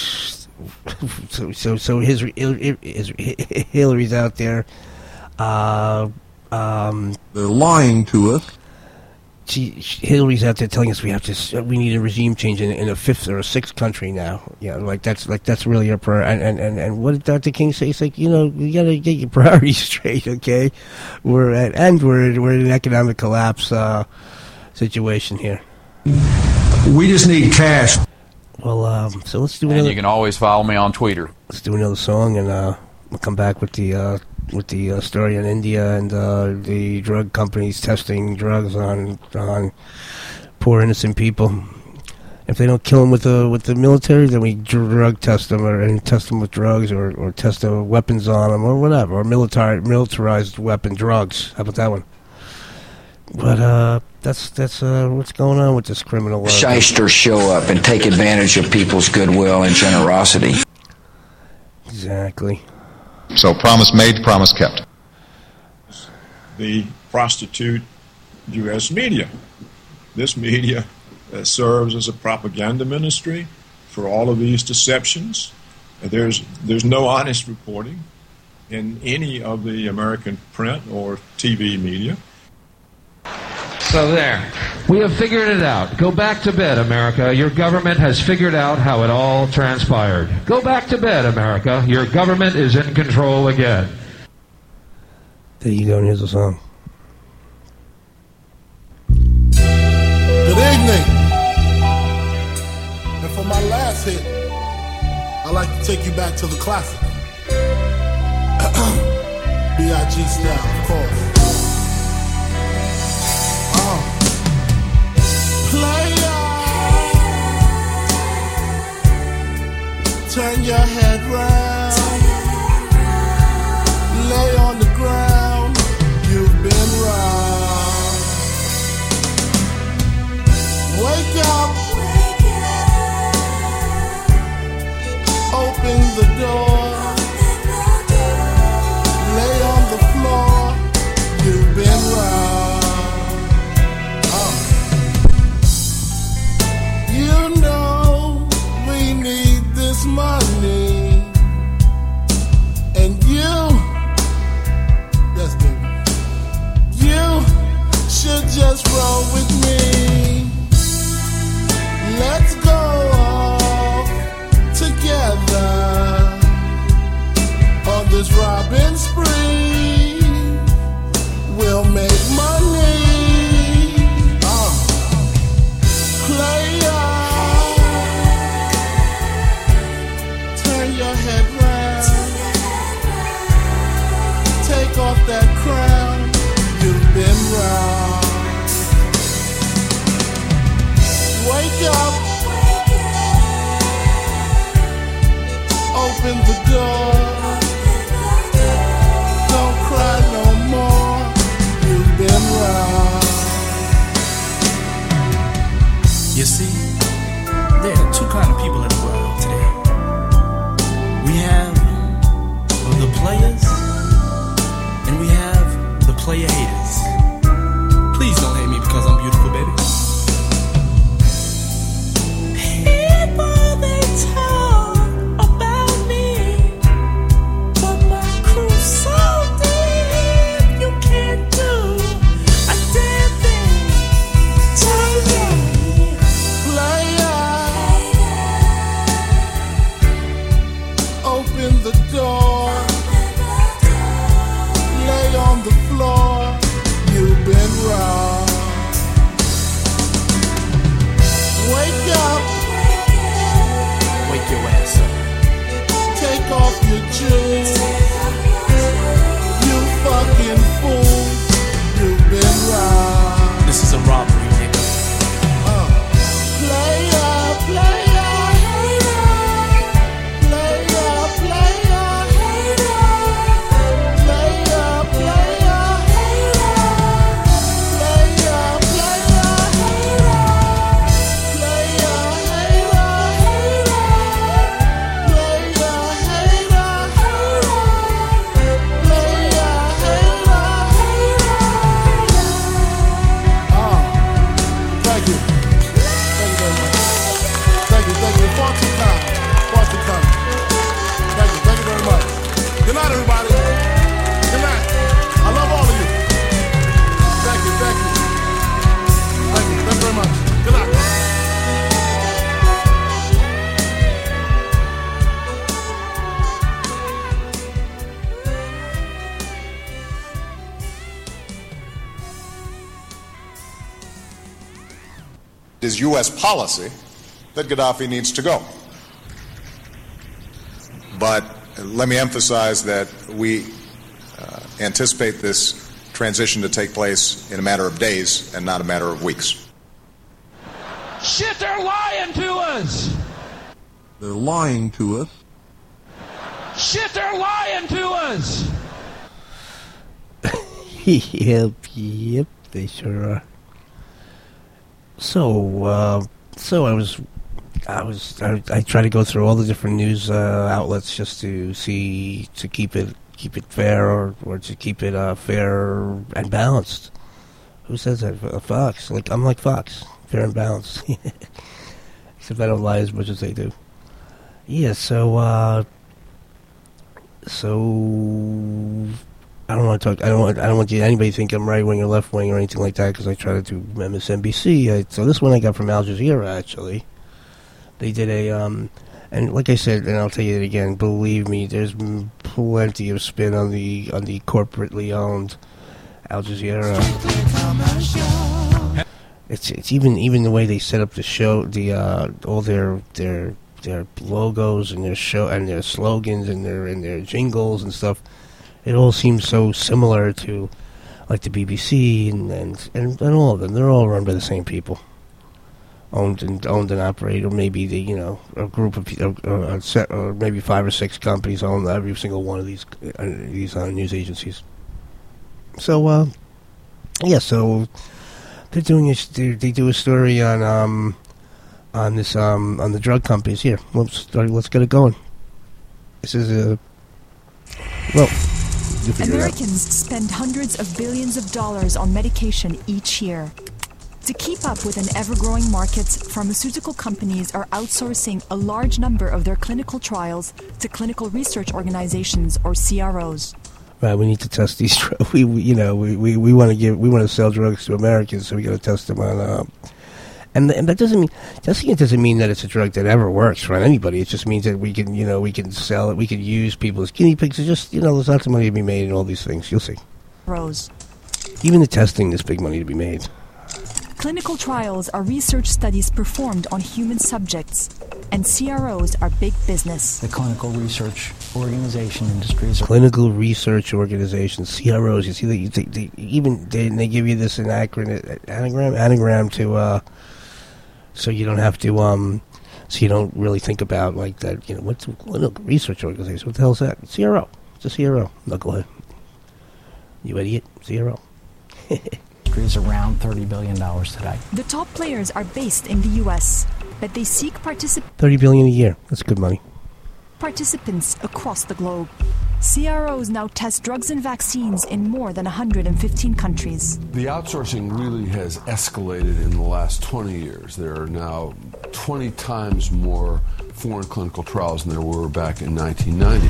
so so, so his, his, Hillary's out there. Uh, um, They're lying to us. she, she, Hillary's out there telling us we have to, we need a regime change in, in a fifth or a sixth country now. Yeah, like that's like that's really her priority. And, and, and, and what did Doctor King say? He's like, you know, you got to get your priorities straight, okay? We're at, and we're we're in an economic collapse uh, situation here. We just need cash. Well, um, so let's do And another. you can always follow me on Twitter. Let's do another song, and uh, we'll come back with the uh, with the uh, story in India and uh, the drug companies testing drugs on on poor innocent people. If they don't kill them with the with the military, then we drug test them or and test them with drugs or, or test the weapons on them or whatever, or military militarized weapon drugs. How about that one? But uh, that's that's uh, what's going on with this criminal. Uh, Shysters show up and take advantage of people's goodwill and generosity. Exactly. So promise made, promise kept. The prostitute U S media. This media uh, serves as a propaganda ministry for all of these deceptions. Uh, there's there's no honest reporting in any of the American print or T V media. So there. We have figured it out. Go back to bed, America. Your government has figured out how it all transpired. Go back to bed, America. Your government is in control again. There you go, and here's the song. Good evening. And for my last hit, I'd like to take you back to the classic. B I G style, of course. Turn your head round, lay on the ground, you've been round. Wake up, open the door, lay on the floor, you've been round. Uh. You know we need this money. is U S policy that Gaddafi needs to go. But let me emphasize that we uh, anticipate this transition to take place in a matter of days and not a matter of weeks. Shit, they're lying to us! They're lying to us. Shit, they're lying to us! Yep, yep, they sure are. So, uh, so I was, I was, I, I try to go through all the different news uh, outlets just to see, to keep it, keep it fair, or, or to keep it uh, fair and balanced. Who says that? Uh, Fox. Like I'm like Fox, fair and balanced. Except I don't lie as much as they do. Yeah. So, uh, so. I don't want to talk. I don't want. I don't want you, anybody to think I'm right wing or left wing or anything like that because I try to do M S N B C. I, so this one I got from Al Jazeera. Actually, they did a um, and like I said, and I'll tell you it again. Believe me, there's plenty of spin on the on the corporately owned Al Jazeera. It's it's even even the way they set up the show, the uh, all their their their logos and their show and their slogans and their and their jingles and stuff. It all seems so similar to, like, the B B C and, and, and, and all of them. They're all run by the same people, owned and owned and operated. Or maybe the you know a group of or, or, set, or maybe five or six companies own every single one of these uh, these uh, news agencies. So, uh, yeah. So they're doing a, they, they do a story on um on this um on the drug companies. Here, let's let's get it going. This is a well. Americans spend hundreds of billions of dollars on medication each year. To keep up with an ever-growing market, pharmaceutical companies are outsourcing a large number of their clinical trials to clinical research organizations, or C R Os. Right, we need to test these. We, we you know, we, we, we want to give, we want to sell drugs to Americans, so we got to test them on. Uh, and and that doesn't mean testing it doesn't mean that it's a drug that ever works for anybody. It just means that we can, you know, we can sell it, we can use people as guinea pigs. It's just, you know, there's lots of money to be made in all these things. You'll see. Rose. Even the testing, there's big money to be made. Clinical trials are research studies performed on human subjects, and C R Os are big business. The clinical research organization industries. Are clinical research organizations, C R Os. You see, they, they, they even they, they give you this an acronym, anagram, anagram to, uh, so you don't have to, um, so you don't really think about like that. You know, what's a clinical research organization? What the hell is that? C R O. It's a C R O. Knucklehead. You idiot. C R O. is around thirty billion dollars today. The top players are based in the U S, but they seek particip- thirty billion dollars a year. That's good money. participants across the globe. C R Os now test drugs and vaccines in more than one hundred fifteen countries. The outsourcing really has escalated in the last twenty years. There are now twenty times more foreign clinical trials than there were back in nineteen ninety.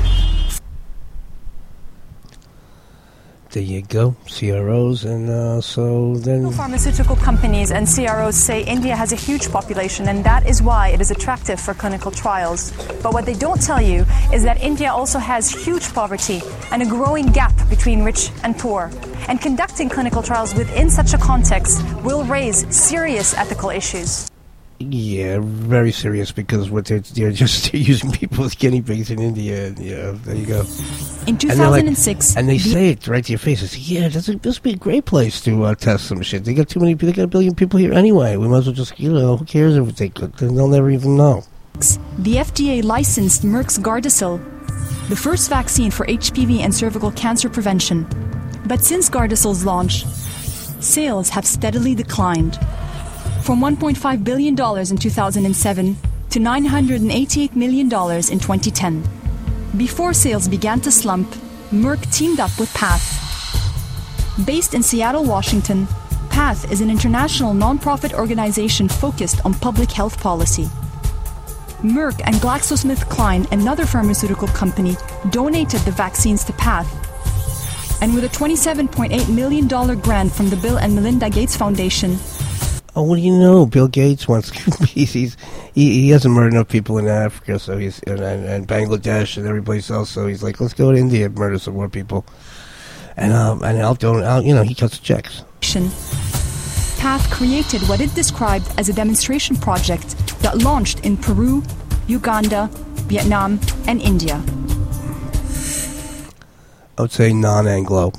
There you go, C R Os, and uh, so then... Pharmaceutical companies and C R Os say India has a huge population, and that is why it is attractive for clinical trials. But what they don't tell you is that India also has huge poverty and a growing gap between rich and poor. And conducting clinical trials within such a context will raise serious ethical issues. Yeah, very serious, because what they're, they're just they're using people as guinea pigs in India. And, yeah, there you go. In two thousand six, and, like, and they the say it right to your face. It's, yeah, this would be a great place to uh, test some shit. They got too many. They got a billion people here anyway. We might as well just, you know, who cares if they could? They'll never even know. The F D A licensed Merck's Gardasil, the first vaccine for H P V and cervical cancer prevention. But since Gardasil's launch, sales have steadily declined. From one point five billion dollars in two thousand seven to nine hundred eighty-eight million dollars in twenty ten. Before sales began to slump, Merck teamed up with PATH. Based in Seattle, Washington, PATH is an international nonprofit organization focused on public health policy. Merck and GlaxoSmithKline, another pharmaceutical company, donated the vaccines to PATH. And with a twenty-seven point eight million dollars grant from the Bill and Melinda Gates Foundation, oh, what do you know? Bill Gates wants he's, he's he, he hasn't murdered enough people in Africa, so he's and, and, and Bangladesh and everybody else. So he's like, let's go to India and murder some more people. And um and I'll don't I'll, you know he cuts the checks. PATH path created what it described as a demonstration project that launched in Peru, Uganda, Vietnam, and India. I would say non-Anglo.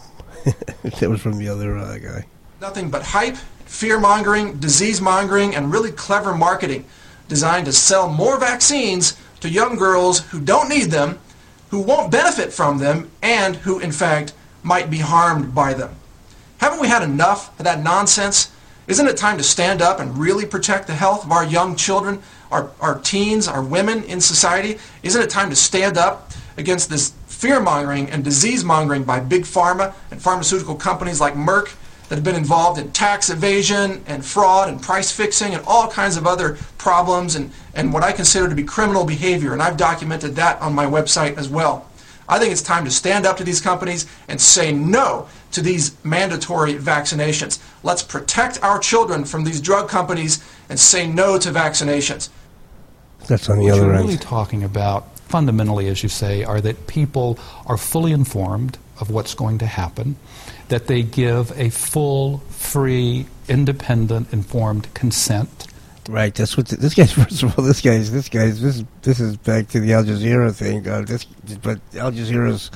That was from the other uh, guy. Nothing but hype, fear-mongering, disease-mongering, and really clever marketing designed to sell more vaccines to young girls who don't need them, who won't benefit from them, and who, in fact, might be harmed by them. Haven't we had enough of that nonsense? Isn't it time to stand up and really protect the health of our young children, our, our teens, our women in society? Isn't it time to stand up against this fear-mongering and disease-mongering by big pharma and pharmaceutical companies like Merck that have been involved in tax evasion and fraud and price fixing and all kinds of other problems and, and what I consider to be criminal behavior, and I've documented that on my website as well. I think it's time to stand up to these companies and say no to these mandatory vaccinations. Let's protect our children from these drug companies and say no to vaccinations. That's on the what other you're end. really talking about, fundamentally, as you say, are that people are fully informed of what's going to happen, that they give a full, free, independent, informed consent. Right. That's what the, this guy's. First of all, this guy's. This guy's. This. This is back to the Al Jazeera thing. Uh, this, but Al Jazeera's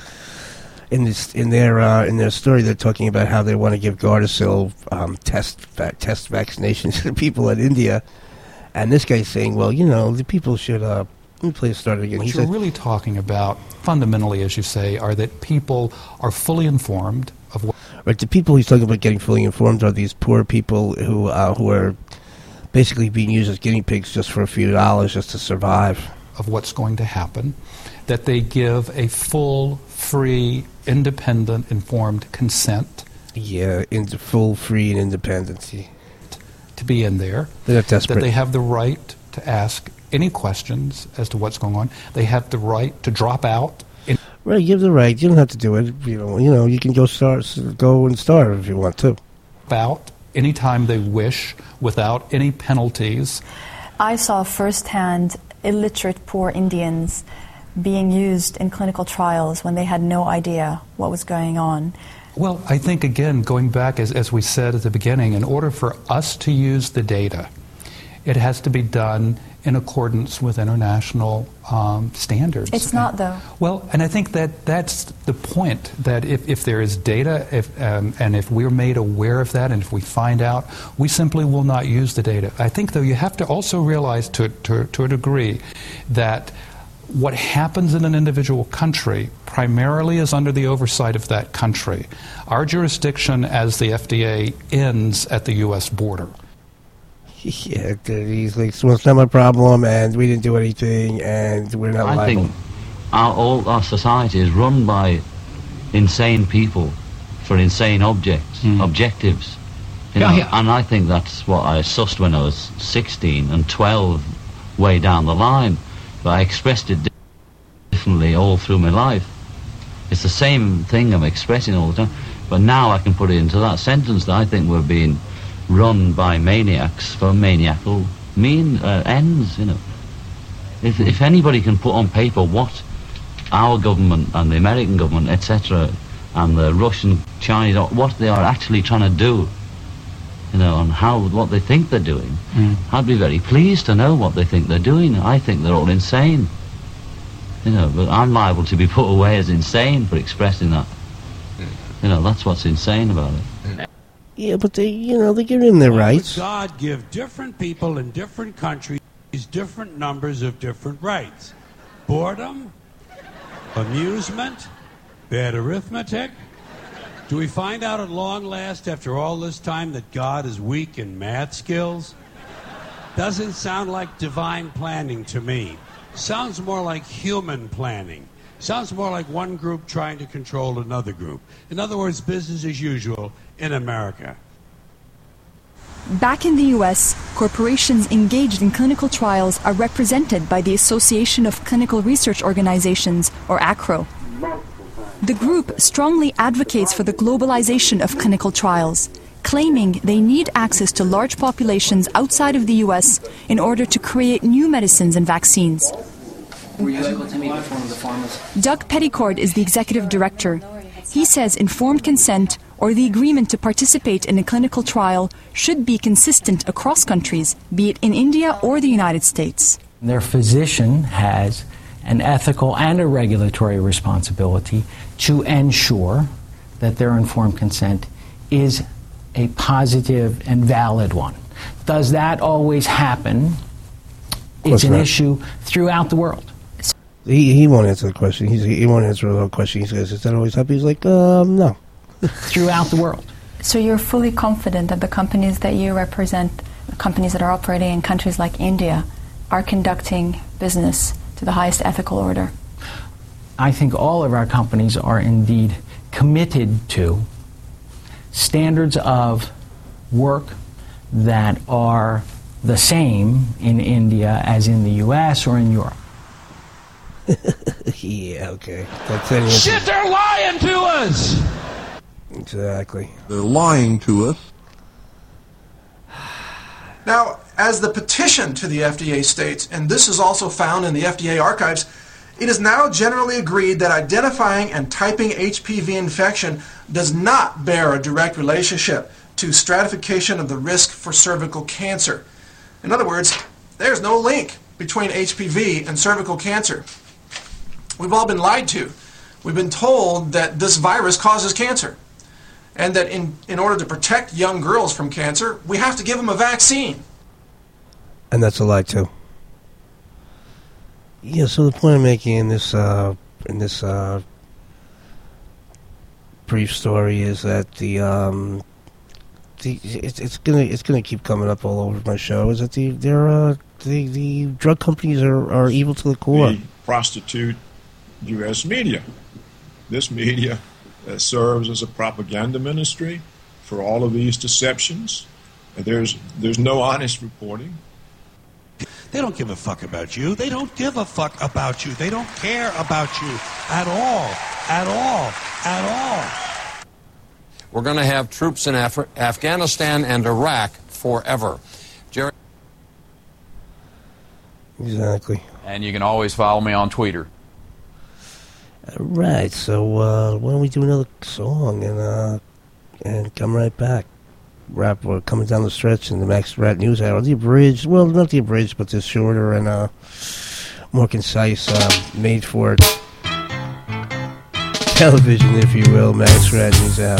in this in their uh, in their story, they're talking about how they want to give Gardasil um, test va- test vaccinations to people in India, and this guy's saying, well, you know, the people should. Uh, let me please start again. What he you're said, really talking about, fundamentally, as you say, are that people are fully informed of what. Right. The people he's talking about getting fully informed are these poor people who uh, who are basically being used as guinea pigs just for a few dollars just to survive. Of what's going to happen, that they give a full, free, independent, informed consent. Yeah, into full, free, and independency. To be in there. They're not desperate. That they have the right to ask any questions as to what's going on. They have the right to drop out. In right, you have the right. You don't have to do it. You know, you know, you can go start, go and starve if you want to. Out anytime they wish, without any penalties. I saw firsthand illiterate poor Indians being used in clinical trials when they had no idea what was going on. Well, I think, again, going back, as, as we said at the beginning, in order for us to use the data, it has to be done in accordance with international um, standards. It's not, though. Well, and I think that that's the point, that if, if there is data, if, um, and if we're made aware of that, and if we find out, we simply will not use the data. I think, though, you have to also realize to, to, to a degree that what happens in an individual country primarily is under the oversight of that country. Our jurisdiction as the F D A ends at the U S border. Yeah, he's like, well, it's not my problem, and we didn't do anything, and we're not I liable. think our, all our society is run by insane people for insane objects, mm. objectives. You Yeah, know, yeah. And I think that's what I sussed when I was sixteen and twelve, way down the line. But I expressed it differently all through my life. It's the same thing I'm expressing all the time. But now I can put it into that sentence that I think we're being run by maniacs for maniacal mean uh, ends, you know. If, if anybody can put on paper what our government and the American government, et cetera, and the Russian, Chinese, what they are actually trying to do, you know, and how, what they think they're doing, Mm. I'd be very pleased to know what they think they're doing. I think they're all insane, you know, but I'm liable to be put away as insane for expressing that. You know, that's what's insane about it. Yeah, but they, you know, they give him their rights. God give different people in different countries different numbers of different rights. Boredom, amusement, bad arithmetic. Do we find out at long last, after all this time, that God is weak in math skills? Doesn't sound like divine planning to me. Sounds more like human planning. Sounds more like one group trying to control another group. In other words, business as usual in America. Back in the U S, corporations engaged in clinical trials are represented by the Association of Clinical Research Organizations, or A C R O. The group strongly advocates for the globalization of clinical trials, claiming they need access to large populations outside of the U S in order to create new medicines and vaccines. Were you able to meet with one of the farmers? Doug Petticord is the executive director. He says informed consent, or the agreement to participate in a clinical trial should be consistent across countries, be it in India or the United States. Their physician has an ethical and a regulatory responsibility to ensure that their informed consent is a positive and valid one. Does that always happen? It's an not. issue throughout the world. He he won't answer the question. He's, he won't answer the question. He says, "Is that always happy?" He's like, um, no. Throughout the world. So you're fully confident that the companies that you represent, companies that are operating in countries like India, are conducting business to the highest ethical order? I think all of our companies are indeed committed to standards of work that are the same in India as in the U S or in Europe. Yeah, okay. That's it. Shit, they're lying to us! Exactly. They're lying to us. Now, as the petition to the F D A states, and this is also found in the F D A archives, it is now generally agreed that identifying and typing H P V infection does not bear a direct relationship to stratification of the risk for cervical cancer. In other words, there's no link between H P V and cervical cancer. We've all been lied to. We've been told that this virus causes cancer, and that in, in order to protect young girls from cancer, we have to give them a vaccine. And that's a lie too. Yeah. So the point I'm making in this uh, in this uh, brief story is that the um, the it's, it's gonna it's gonna keep coming up all over my show. Is that the they're uh, the the drug companies are, are evil to the core. The prostitute U S media. This media uh, serves as a propaganda ministry for all of these deceptions. And there's there's no honest reporting. They don't give a fuck about you. They don't give a fuck about you. They don't care about you at all, at all, at all. We're going to have troops in Af- Afghanistan and Iraq forever. Jerry? Exactly. And you can always follow me on Twitter. All right, so uh, why don't we do another song and uh, and come right back. Wrap, we're coming down the stretch in the Max Rat News Hour. The abridged, well, not the abridged, but the shorter and uh, more concise, uh, made for television, if you will, Max Rat News Hour.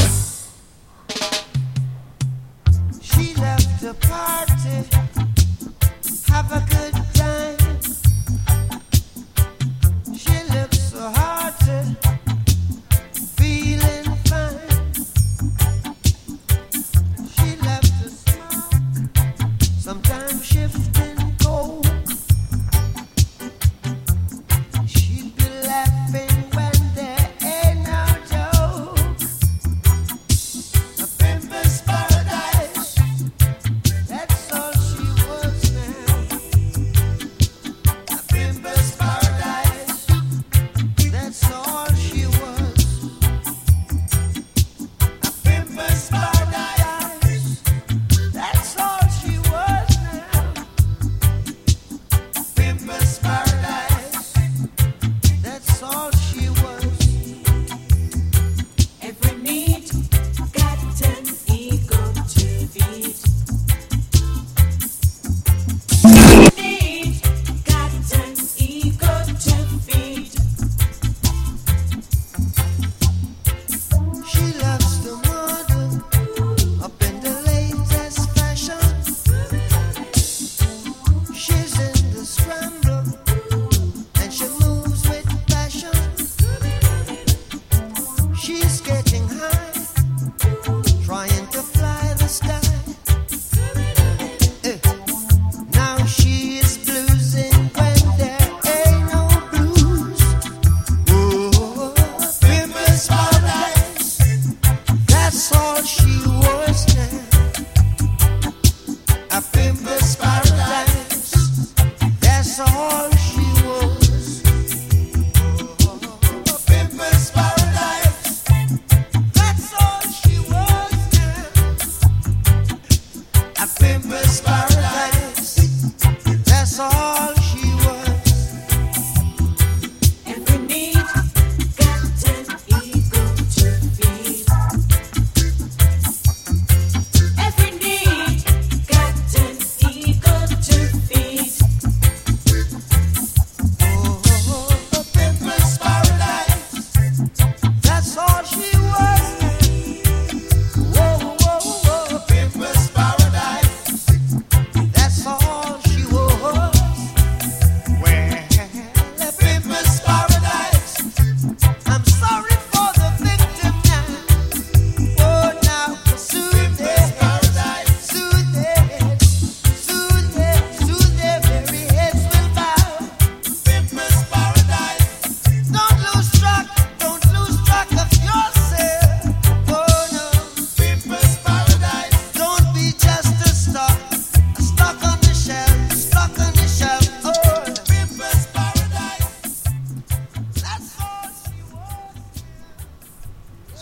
She left the party, have a good time. She looks so hearty, feeling fine. She left the smoke, sometimes shifting cold. She'd be laughing when there ain't no joke.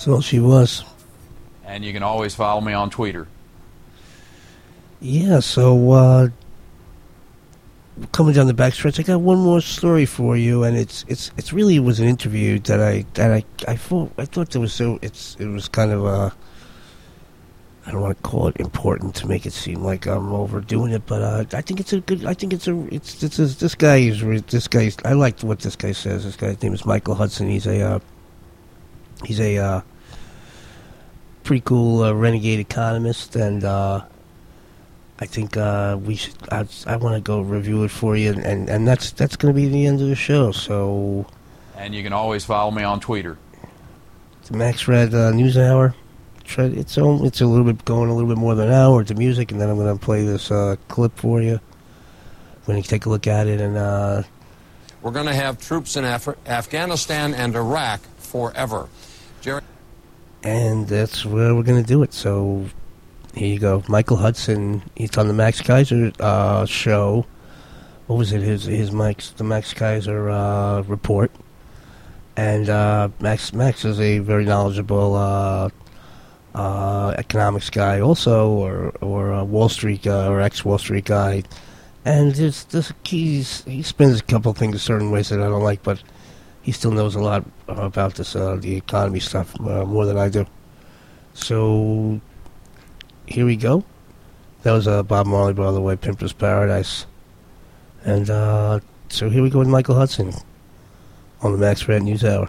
So she was. And you can always follow me on Twitter. Yeah, so uh, coming down the backstretch, I got one more story for you, and it's it's it's really was an interview that I that I I thought I thought there was so it's it was kind of uh I don't want to call it important to make it seem like I'm overdoing it, but uh, I think it's a good. I think it's a. It's it's, it's this guy is this guy. I like what this guy says. This guy's name is Michael Hudson. He's a uh, he's a uh, pretty cool uh, renegade economist, and uh, I think uh, we should. I, I want to go review it for you, and, and, and that's that's going to be the end of the show. So, and you can always follow me on Twitter. It's Max Red uh, News Hour. It's a, it's a little bit going a little bit more than an hour to music, and then I'm going to play this uh, clip for you when you take a look at it. And uh, we're going to have troops in Af- Afghanistan and Iraq forever. Jerry, and that's where we're going to do it. So here you go, Michael Hudson. He's on the Max Kaiser uh, show. What was it? His his Max the Max Kaiser uh, report. And uh, Max Max is a very knowledgeable. Uh, Uh, economics guy also, or or a Wall Street guy, or ex-Wall Street guy, and there's this he's he spins a couple things certain ways that I don't like, but he still knows a lot about this uh, the economy stuff uh, more than I do. So here we go. That was uh, Bob Marley, by the way, Pimper's Paradise, and uh, so here we go with Michael Hudson on the Max Red News Hour.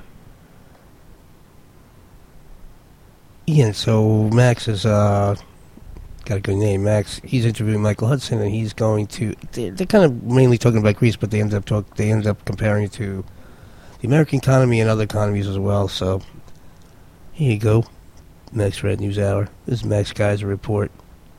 Ian, so Max is uh, got a good name. Max, he's interviewing Michael Hudson, and he's going to. They're, they're kind of mainly talking about Greece, but they end up talk. They end up comparing it to the American economy and other economies as well. So here you go, Max Red News Hour. This is Max Kaiser Report.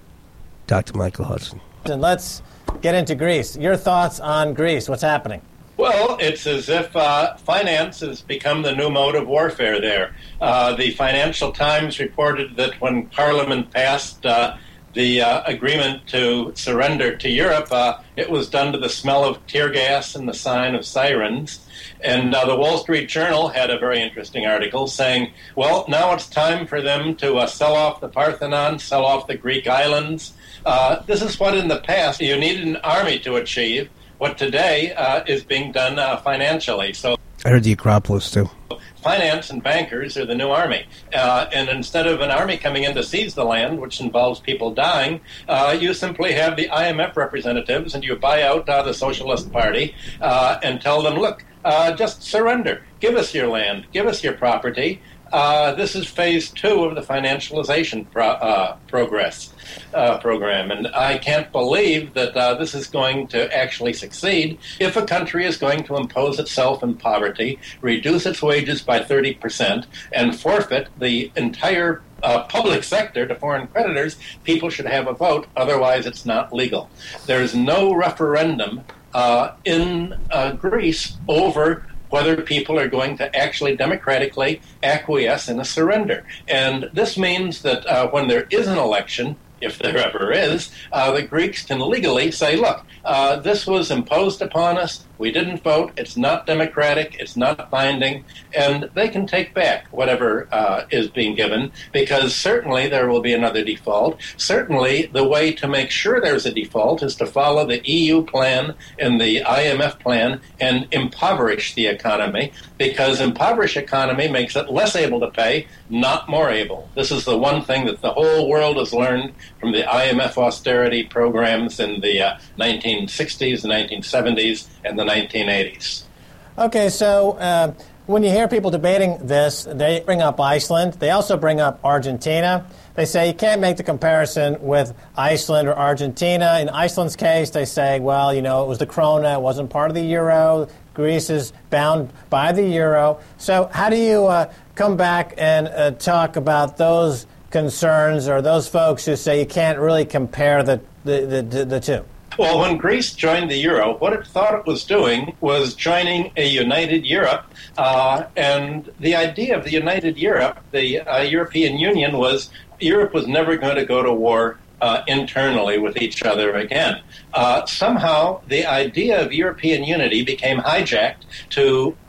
Doctor Michael Hudson. And let's get into Greece. Your thoughts on Greece? What's happening? Well, it's as if uh, finance has become the new mode of warfare there. Uh, the Financial Times reported that when Parliament passed uh, the uh, agreement to surrender to Europe, uh, it was done to the smell of tear gas and the sign of sirens. And uh, the Wall Street Journal had a very interesting article saying, well, now it's time for them to uh, sell off the Parthenon, sell off the Greek islands. Uh, this is what in the past you needed an army to achieve. What today uh, is being done uh, financially. So I heard the Acropolis, too. Finance and bankers are the new army. Uh, and instead of an army coming in to seize the land, which involves people dying, uh, you simply have the I M F representatives and you buy out uh, the Socialist Party uh, and tell them, look, uh, just surrender. Give us your land. Give us your property. Uh, this is phase two of the financialization pro- uh, progress uh, program, and I can't believe that uh, this is going to actually succeed if a country is going to impose itself in poverty, reduce its wages by thirty percent, and forfeit the entire uh, public sector to foreign creditors. People should have a vote, otherwise it's not legal. There's no referendum uh, in uh, Greece over whether people are going to actually democratically acquiesce in a surrender. And this means that uh, when there is an election, if there ever is, uh, the Greeks can legally say, look, uh, this was imposed upon us, we didn't vote, it's not democratic, it's not binding, and they can take back whatever uh, is being given, because certainly there will be another default. Certainly the way to make sure there's a default is to follow the E U plan and the I M F plan and impoverish the economy, because impoverished economy makes it less able to pay, not more able. This is the one thing that the whole world has learned from the I M F austerity programs in the uh, nineteen sixties, the nineteen seventies, and the nineteen eighties. Okay, so uh, when you hear people debating this, they bring up Iceland. They also bring up Argentina. They say you can't make the comparison with Iceland or Argentina. In Iceland's case, they say, well, you know, it was the krona, it wasn't part of the euro. Greece is bound by the euro. So how do you uh, come back and uh, talk about those concerns or those folks who say you can't really compare the the, the, the two? Well, when Greece joined the euro, what it thought it was doing was joining a united Europe. Uh, and the idea of the united Europe, the uh, European Union, was Europe was never going to go to war uh, internally with each other again. Uh, somehow, the idea of European unity became hijacked to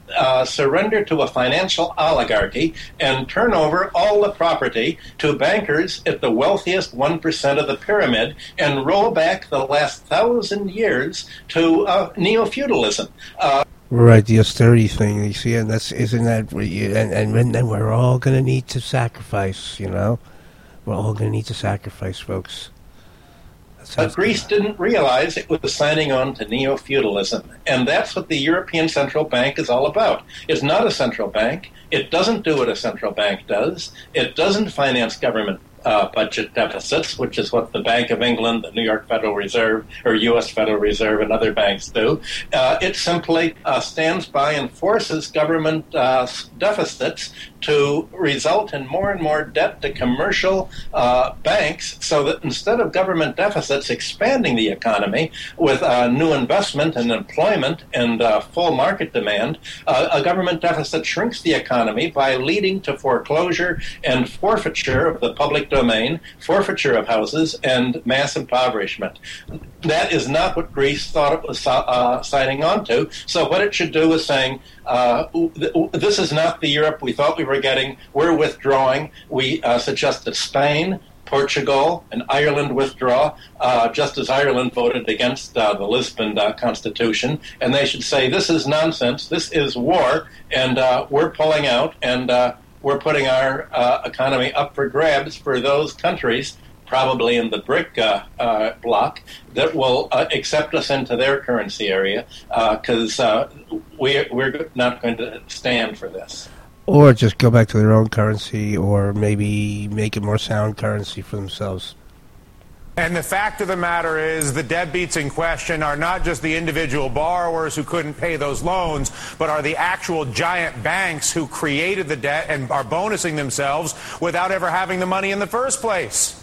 uh, surrender to a financial oligarchy and turn over all the property to bankers at the wealthiest one percent of the pyramid and roll back the last thousand years to uh, neo-feudalism. Uh, Right, the austerity thing, you see, and that's, isn't that, where you, and, and then we're all going to need to sacrifice, you know? We're all going to need to sacrifice, folks. But Greece didn't realize it was signing on to neo-feudalism, and that's what the European Central Bank is all about. It's not a central bank. It doesn't do what a central bank does. It doesn't finance government uh, budget deficits, which is what the Bank of England, the New York Federal Reserve, or U S Federal Reserve, and other banks do. Uh, it simply uh, stands by and forces government uh, deficits to result in more and more debt to commercial uh, banks, so that instead of government deficits expanding the economy with uh, new investment and employment and uh, full market demand, uh, a government deficit shrinks the economy by leading to foreclosure and forfeiture of the public domain, forfeiture of houses, and mass impoverishment. That is not what Greece thought it was uh, signing on to. So what it should do is saying, uh, this is not the Europe we thought we were getting. We're withdrawing. We uh, suggest that Spain, Portugal, and Ireland withdraw, uh, just as Ireland voted against uh, the Lisbon uh, Constitution. And they should say, this is nonsense, this is war, and uh, we're pulling out, and uh, we're putting our uh, economy up for grabs for those countries, probably in the BRIC uh, uh, bloc, that will uh, accept us into their currency area, because uh, uh, we, we're not going to stand for this. Or just go back to their own currency, or maybe make a more sound currency for themselves. And the fact of the matter is the deadbeats in question are not just the individual borrowers who couldn't pay those loans, but are the actual giant banks who created the debt and are bonusing themselves without ever having the money in the first place.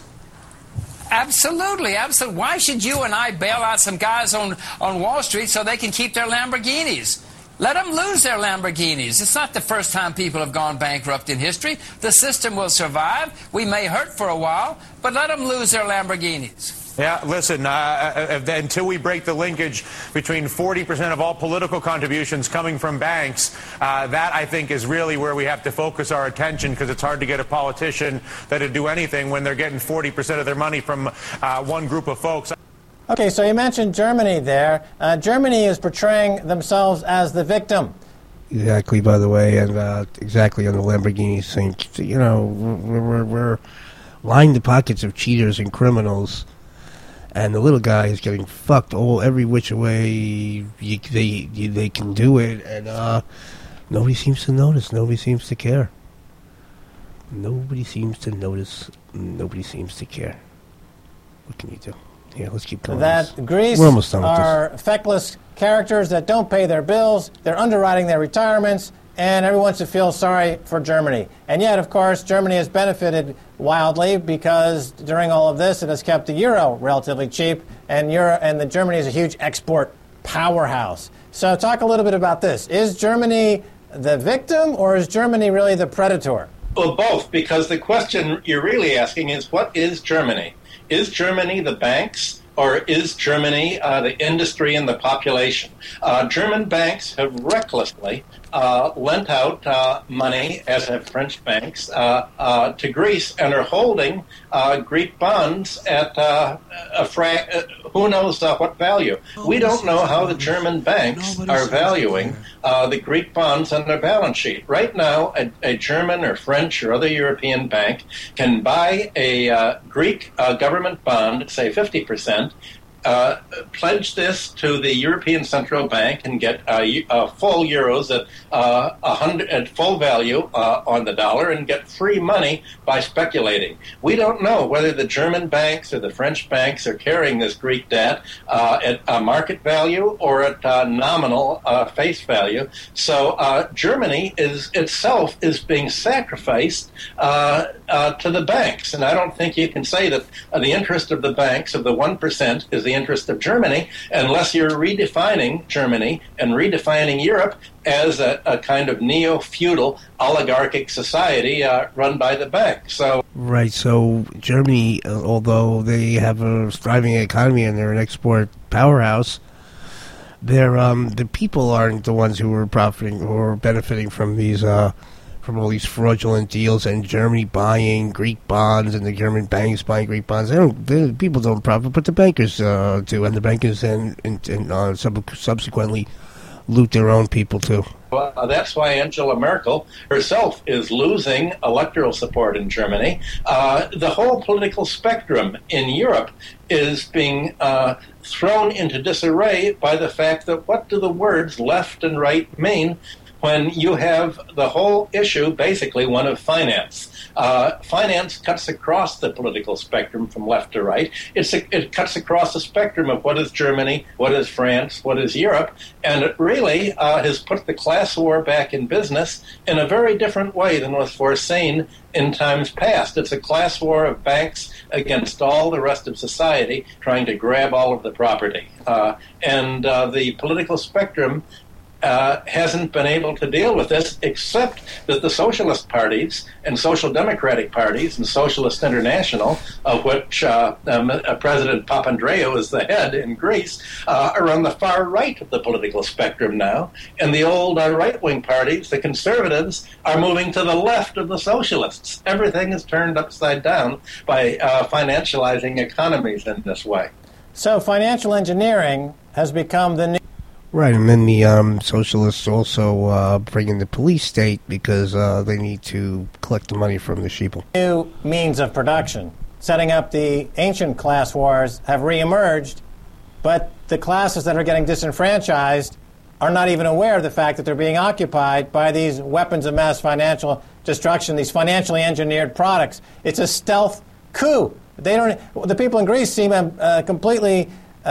Absolutely, absolutely. Why should you and I bail out some guys on, on Wall Street so they can keep their Lamborghinis? Let them lose their Lamborghinis. It's not the first time people have gone bankrupt in history. The system will survive. We may hurt for a while, but let them lose their Lamborghinis. Yeah, listen, uh, uh, until we break the linkage between forty percent of all political contributions coming from banks, uh, that, I think, is really where we have to focus our attention, because it's hard to get a politician that would do anything when they're getting forty percent of their money from uh, one group of folks. Okay, so you mentioned Germany there. Uh, Germany is portraying themselves as the victim. Exactly, by the way, and uh, exactly on the Lamborghini thing. You know, we're, we're, we're lining the pockets of cheaters and criminals, and the little guy is getting fucked all every which way you, they you, they can do it, and uh, nobody seems to notice. Nobody seems to care. Nobody seems to notice. Nobody seems to care. What can you do? Yeah, let's keep going. That this. Greece We're almost done with are this. feckless characters that don't pay their bills, they're underwriting their retirements, and everyone wants to feel sorry for Germany. And yet, of course, Germany has benefited wildly because during all of this, it has kept the euro relatively cheap, and euro and the Germany is a huge export powerhouse. So talk a little bit about this. Is Germany the victim, or is Germany really the predator? Well, both, because the question you're really asking is, what is Germany? Is Germany the banks, or is Germany uh, the industry and the population? Uh, German banks have recklessly uh, lent out uh, money, as have French banks, uh, uh, to Greece, and are holding uh, Greek bonds at uh, a fra- uh, who knows uh, what value. We don't know how the German banks are valuing uh, the Greek bonds on their balance sheet. Right now, a, a German or French or other European bank can buy a uh, Greek uh, government bond, say fifty percent, Uh, pledge this to the European Central Bank and get uh, uh, full euros at uh, a hundred at full value uh, on the dollar and get free money by speculating. We don't know whether the German banks or the French banks are carrying this Greek debt uh, at a market value or at uh, nominal uh, face value. So uh, Germany is itself is being sacrificed uh, uh, to the banks, and I don't think you can say that uh, the interest of the banks of the one percent is the interest of Germany, unless you're redefining Germany and redefining Europe as a, a kind of neo-feudal oligarchic society uh, run by the bank. So, right. So Germany, uh, although they have a thriving economy and they're an export powerhouse, they're um, the people aren't the ones who are profiting or benefiting from these uh, from all these fraudulent deals and Germany buying Greek bonds and the German banks buying Greek bonds. They don't. The people don't profit, but the bankers uh, do, and the bankers then and, and uh, sub- subsequently loot their own people too. Well, uh, that's why Angela Merkel herself is losing electoral support in Germany. Uh, the whole political spectrum in Europe is being uh, thrown into disarray by the fact that what do the words left and right mean when you have the whole issue basically one of finance. Uh, finance cuts across the political spectrum from left to right. It's a, it cuts across the spectrum of what is Germany, what is France, what is Europe, and it really uh, has put the class war back in business in a very different way than was foreseen in times past. It's a class war of banks against all the rest of society trying to grab all of the property. Uh, and uh, the political spectrum Uh, hasn't been able to deal with this, except that the socialist parties and social democratic parties and Socialist International, of which uh, um, uh, President Papandreou is the head in Greece, uh, are on the far right of the political spectrum now. And the old uh, right-wing parties, the conservatives, are moving to the left of the socialists. Everything is turned upside down by uh, financializing economies in this way. So financial engineering has become the new... Right, and then the um, socialists also uh, bring in the police state because uh, they need to collect the money from the sheeple. New means of production. Setting up the ancient class wars have reemerged, but the classes that are getting disenfranchised are not even aware of the fact that they're being occupied by these weapons of mass financial destruction, these financially engineered products. It's a stealth coup. They don't. The people in Greece seem uh, completely...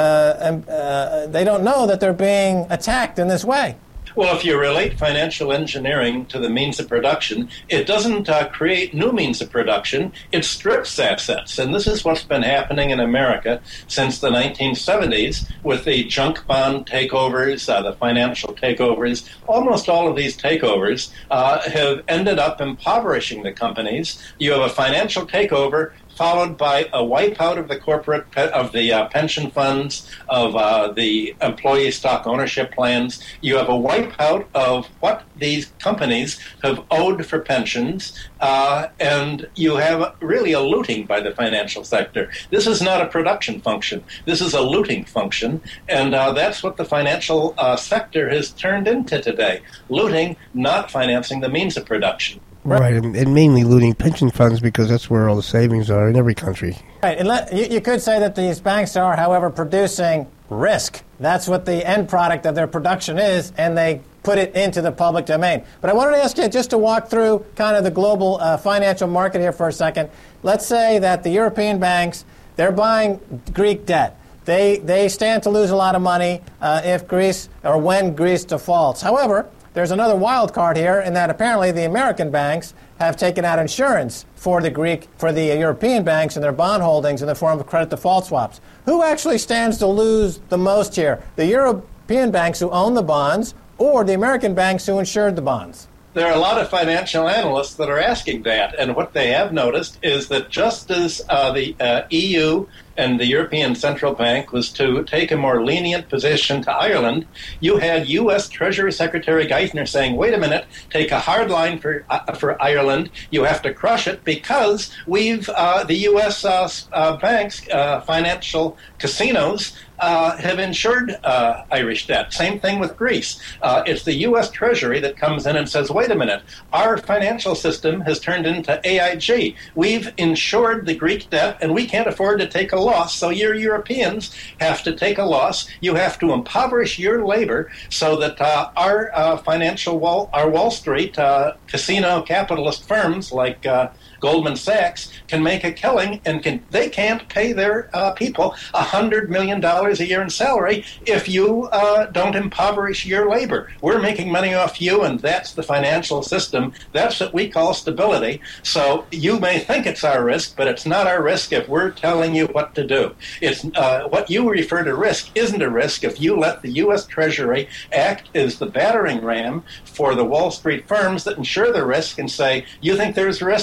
Uh, uh, they don't know that they're being attacked in this way. Well, if you relate financial engineering to the means of production, it doesn't uh, create new means of production, it strips assets. And this is what's been happening in America since the nineteen seventies with the junk bond takeovers, uh, the financial takeovers. Almost all of these takeovers uh, have ended up impoverishing the companies. You have a financial takeover followed by a wipeout of the corporate pe- of the uh, pension funds, of uh, the employee stock ownership plans. You have a wipeout of what these companies have owed for pensions, uh, and you have really a looting by the financial sector. This is not a production function. This is a looting function, and uh, that's what the financial uh, sector has turned into today. Looting, not financing the means of production. Right, and, and mainly looting pension funds because that's where all the savings are in every country. Right, and let, you, you could say that these banks are, however, producing risk. That's what the end product of their production is, and they put it into the public domain. But I wanted to ask you just to walk through kind of the global uh, financial market here for a second. Let's say that the European banks, they're buying Greek debt. They, they stand to lose a lot of money uh, if Greece, or when Greece defaults. However, there's another wild card here in that apparently the American banks have taken out insurance for the Greek, for the European banks and their bond holdings in the form of credit default swaps. Who actually stands to lose the most here? The European banks who own the bonds or the American banks who insured the bonds? There are a lot of financial analysts that are asking that, and what they have noticed is that just as uh, the uh, E U and the European Central Bank was to take a more lenient position to Ireland, you had U S Treasury Secretary Geithner saying, wait a minute, take a hard line for uh, for Ireland. You have to crush it because we've, uh, the U S uh, uh, banks, uh, financial casinos, Uh, have insured uh, Irish debt. Same thing with Greece. Uh, it's the U S Treasury that comes in and says, wait a minute, our financial system has turned into A I G. We've insured the Greek debt, and we can't afford to take a loss, so your Europeans have to take a loss. You have to impoverish your labor so that uh, our uh, financial wall, our Wall Street uh, casino capitalist firms like uh, Goldman Sachs can make a killing, and can they can't pay their uh, people one hundred million dollars a year in salary if you uh, don't impoverish your labor. We're making money off you, and that's the financial system. That's what we call stability. So you may think it's our risk, but it's not our risk if we're telling you what to do. It's uh, what you refer to risk isn't a risk if you let the U S Treasury act as the battering ram for the Wall Street firms that insure the risk and say, you think there's risk, we're going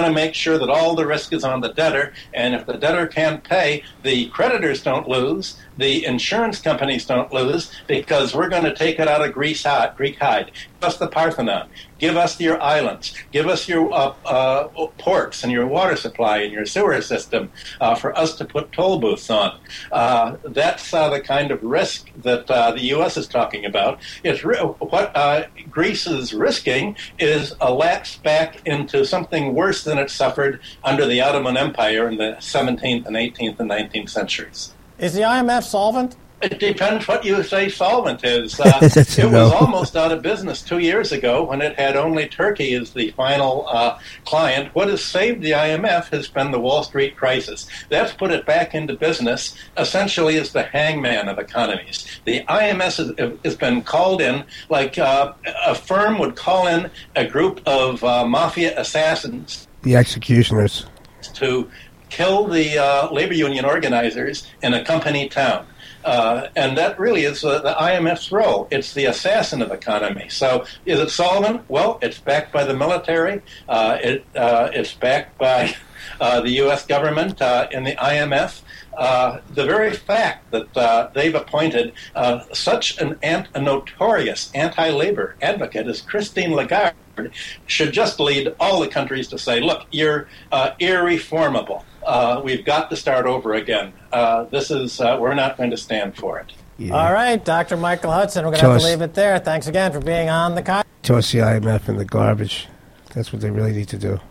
going to make sure that all the risk is on the debtor, and if the debtor can't pay, the creditors don't lose, the insurance companies don't lose, because we're going to take it out of Greece, Greek hide. Give us the Parthenon. Give us your islands. Give us your uh, uh, ports and your water supply and your sewer system uh, for us to put toll booths on. Uh, that's uh, the kind of risk that uh, the U S is talking about. It's re- what uh, Greece is risking is a lapse back into something worse than it suffered under the Ottoman Empire in the seventeenth and eighteenth and nineteenth centuries. Is the I M F solvent? It depends what you say solvent is. Uh, it no. was almost out of business two years ago when it had only Turkey as the final uh, client. What has saved the I M F has been the Wall Street crisis. That's put it back into business, essentially as the hangman of economies. The I M F has, has been called in like uh, a firm would call in a group of uh, mafia assassins. The executioners. To kill the uh, labor union organizers in a company town. Uh, and that really is uh, the I M F's role. It's the assassin of economy. So is it solvent? Well, it's backed by the military. Uh, it, uh, it's backed by uh, the U S government uh, and the I M F. Uh, the very fact that uh, they've appointed uh, such an ant- a notorious anti-labor advocate as Christine Lagarde should just lead all the countries to say, look, you're uh, irreformable. Uh, we've got to start over again. Uh, this is, uh, we're not going to stand for it. Yeah. All right, Doctor Michael Hudson, we're going to have to leave it there. Thanks again for being on the con- Toss the I M F in the garbage. That's what they really need to do.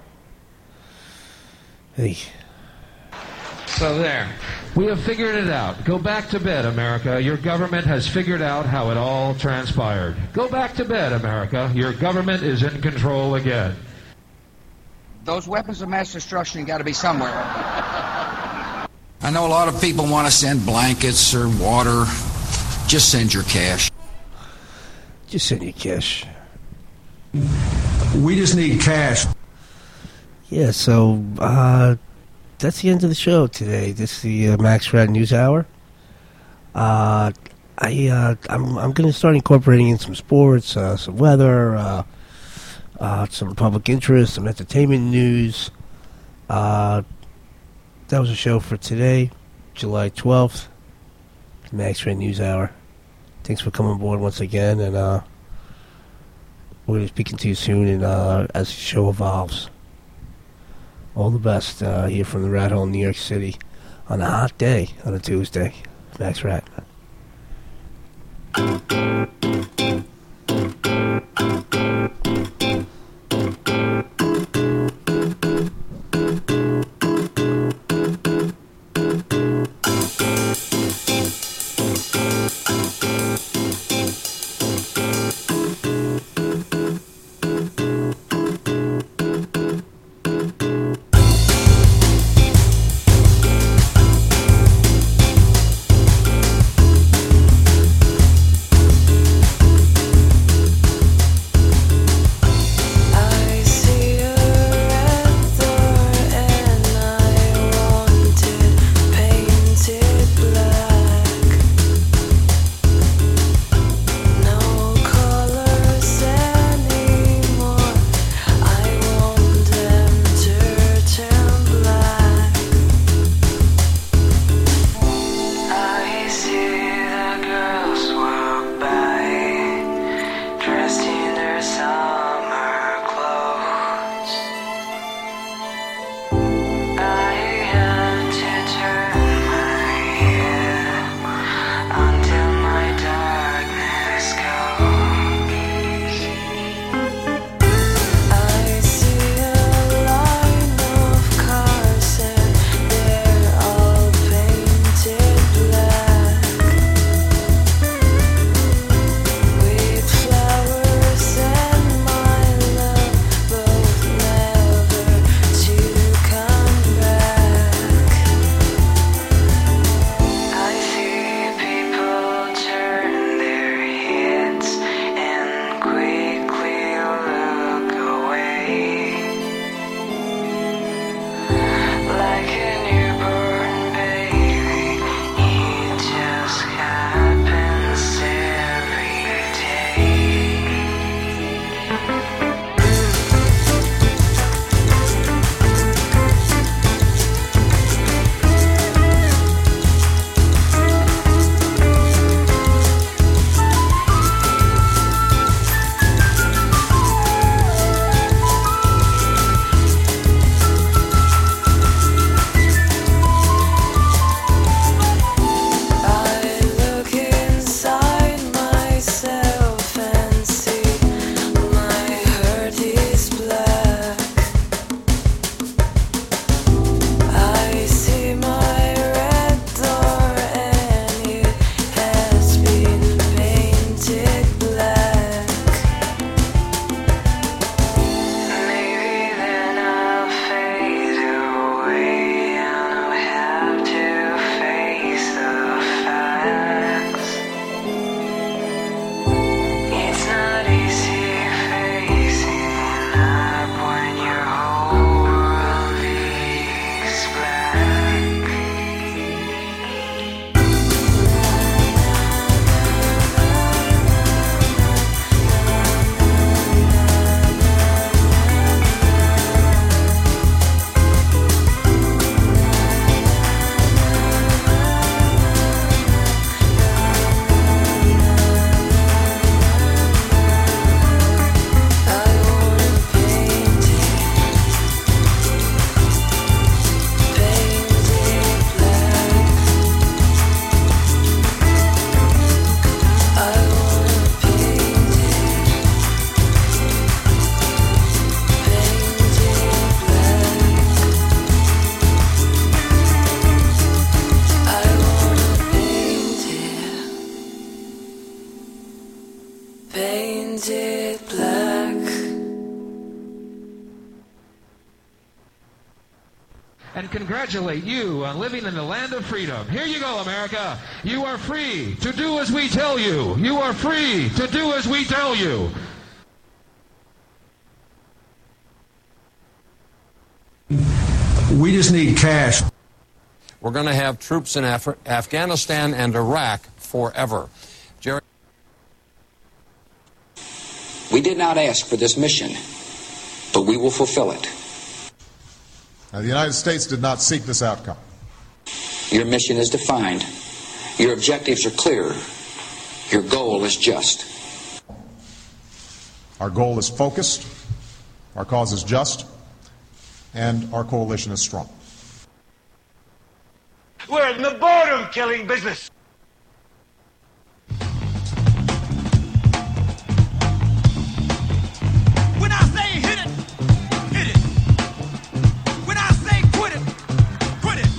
Hey. So there. We have figured it out. Go back to bed, America. Your government has figured out how it all transpired. Go back to bed, America. Your government is in control again. Those weapons of mass destruction got to be somewhere. I know a lot of people want to send blankets or water. Just send your cash. Just send your cash. We just need cash. Yeah, so uh, that's the end of the show today. This is the uh, Max Rat News Hour. Uh, I uh, I'm I'm going to start incorporating in some sports, uh, some weather. Uh, Uh, some public interest, some entertainment news. Uh, that was a show for today, July twelfth, Max Red News Hour. Thanks for coming aboard once again, and uh, we're going to be speaking to you soon and, uh, as the show evolves. All the best uh, here from the Rat Hole in New York City on a hot day on a Tuesday. Max Rat. and congratulate you on living in the land of freedom. Here you go, America. You are free to do as we tell you. You are free to do as we tell you. We just need cash. We're going to have troops in Af- Afghanistan and Iraq forever. Jerry? We did not ask for this mission, but we will fulfill it. Now, the United States did not seek this outcome. Your mission is defined. Your objectives are clear. Your goal is just. Our goal is focused, our cause is just, and our coalition is strong. We're in the boredom-killing business. When I say hit it, hit it. When I say quit it, quit it.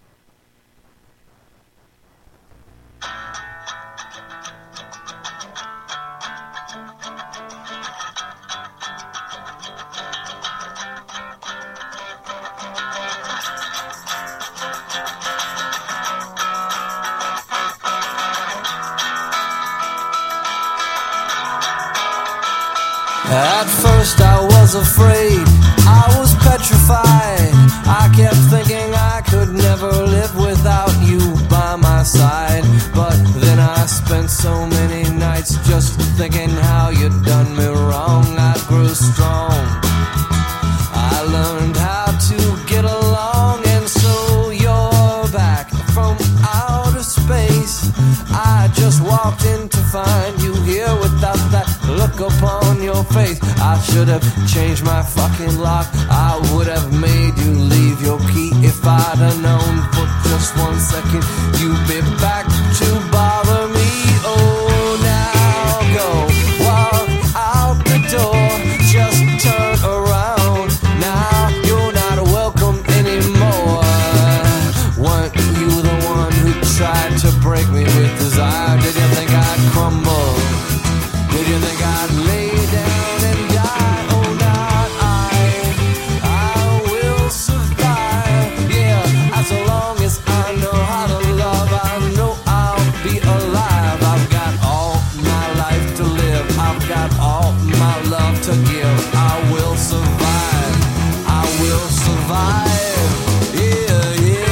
At first I was afraid, I was petrified. I kept thinking I could never live without you by my side. But then I spent so many nights just thinking how you'd done me wrong. I grew strong, I learned how to get along. And so you're back from outer space. I just walked in to find you here without that look upon your face. I should have changed my fucking lock. I would have made you leave your key if I'd have known for just one second you'd be back to bother me. Oh, now go walk out the door, just turn around. Now you're not welcome anymore. Weren't you the one who tried to break me with desire? Did you think I'd crumble? Did you think I'd lay down and die? Oh, not I. I will survive. Yeah, as long as I know how to love, I know I'll be alive. I've got all my life to live. I've got all my love to give. I will survive. I will survive. Yeah, yeah.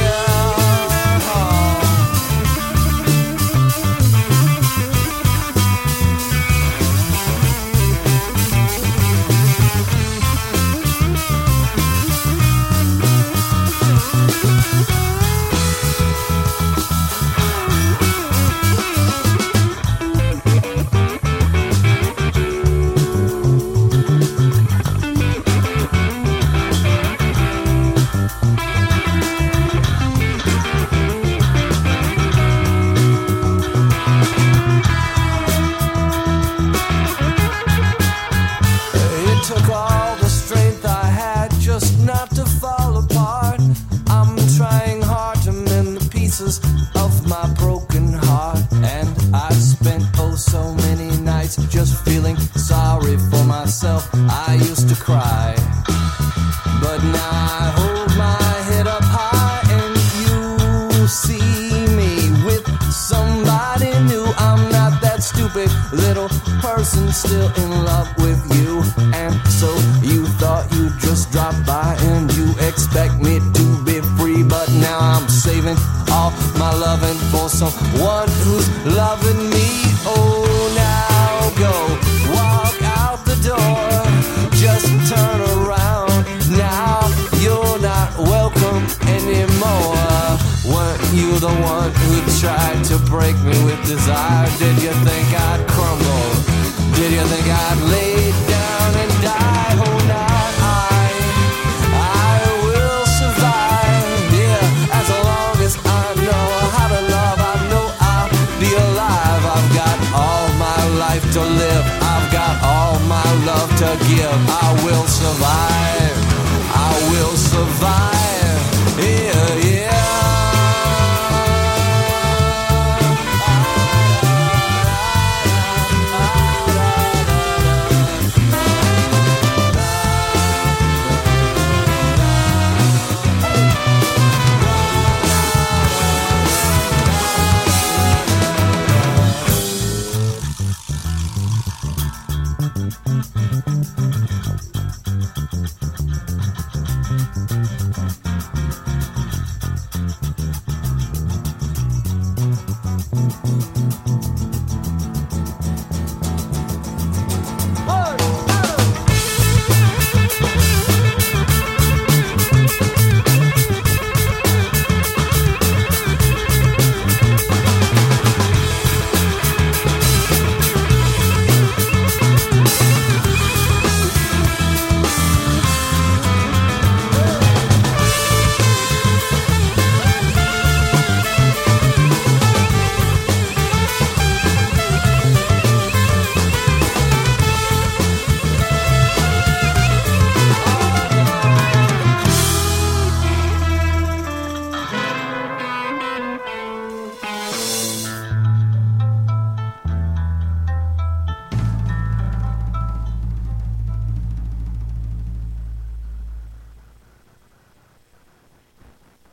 It took all the strength I had just not to fall apart. I'm trying hard to mend the pieces of my broken heart. And I've spent oh so many nights just feeling sorry for myself. I used to cry, but now I hold my head up high and you see me with somebody new. I'm not that stupid little person still in love with you. And so you thought you'd just drop by and you expect me to be free. But now I'm saving all my loving for someone who's loving me. Oh, now go walk out the door, just turn around. Now you're not welcome anymore. Weren't you the one who tried to break me with desire? Did you think I'd crumble? Did you think I'd lay down and die? Oh, not I. I will survive. Yeah, as long as I know how to love, I know I'll be alive. I've got all my life to live. I've got all my love to give. I will survive. I will survive. Yeah, yeah.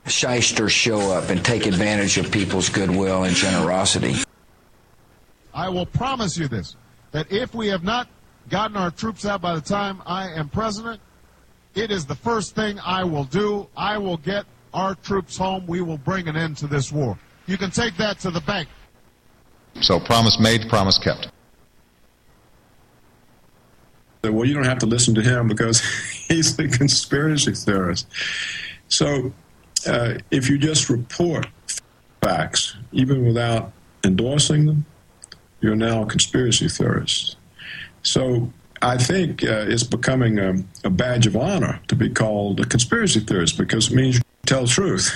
shysters show up and take advantage of people's goodwill and generosity. I will promise you this, that if we have not gotten our troops out by the time I am president, it is the first thing I will do. I will get our troops home. We will bring an end to this war. You can take that to the bank. So promise made, promise kept. Well, you don't have to listen to him because he's the conspiracy theorist. So uh, if you just report facts, even without endorsing them, you're now a conspiracy theorist. So I think uh, it's becoming a, a badge of honor to be called a conspiracy theorist because it means you tell the truth.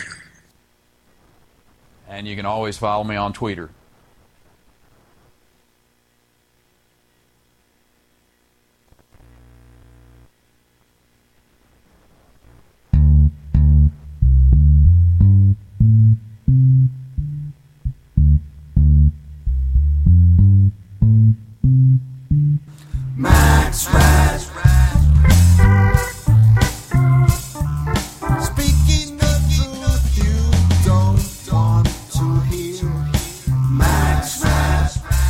And you can always follow me on Twitter. Max Rad. Speaking the truth you don't want to hear. Max Rad.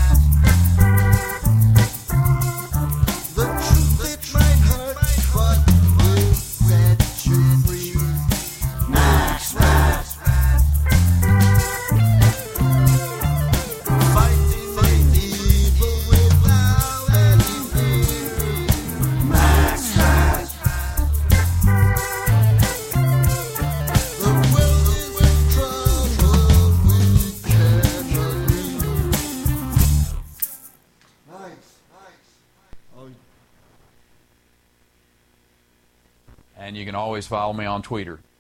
The truth it might hurt, but will set you free. Max Rad. Fighting the evil without any fear. Max Rad. The world is in trouble, we cannot leave. Nice, nice. Oh, And you can always follow me on Twitter.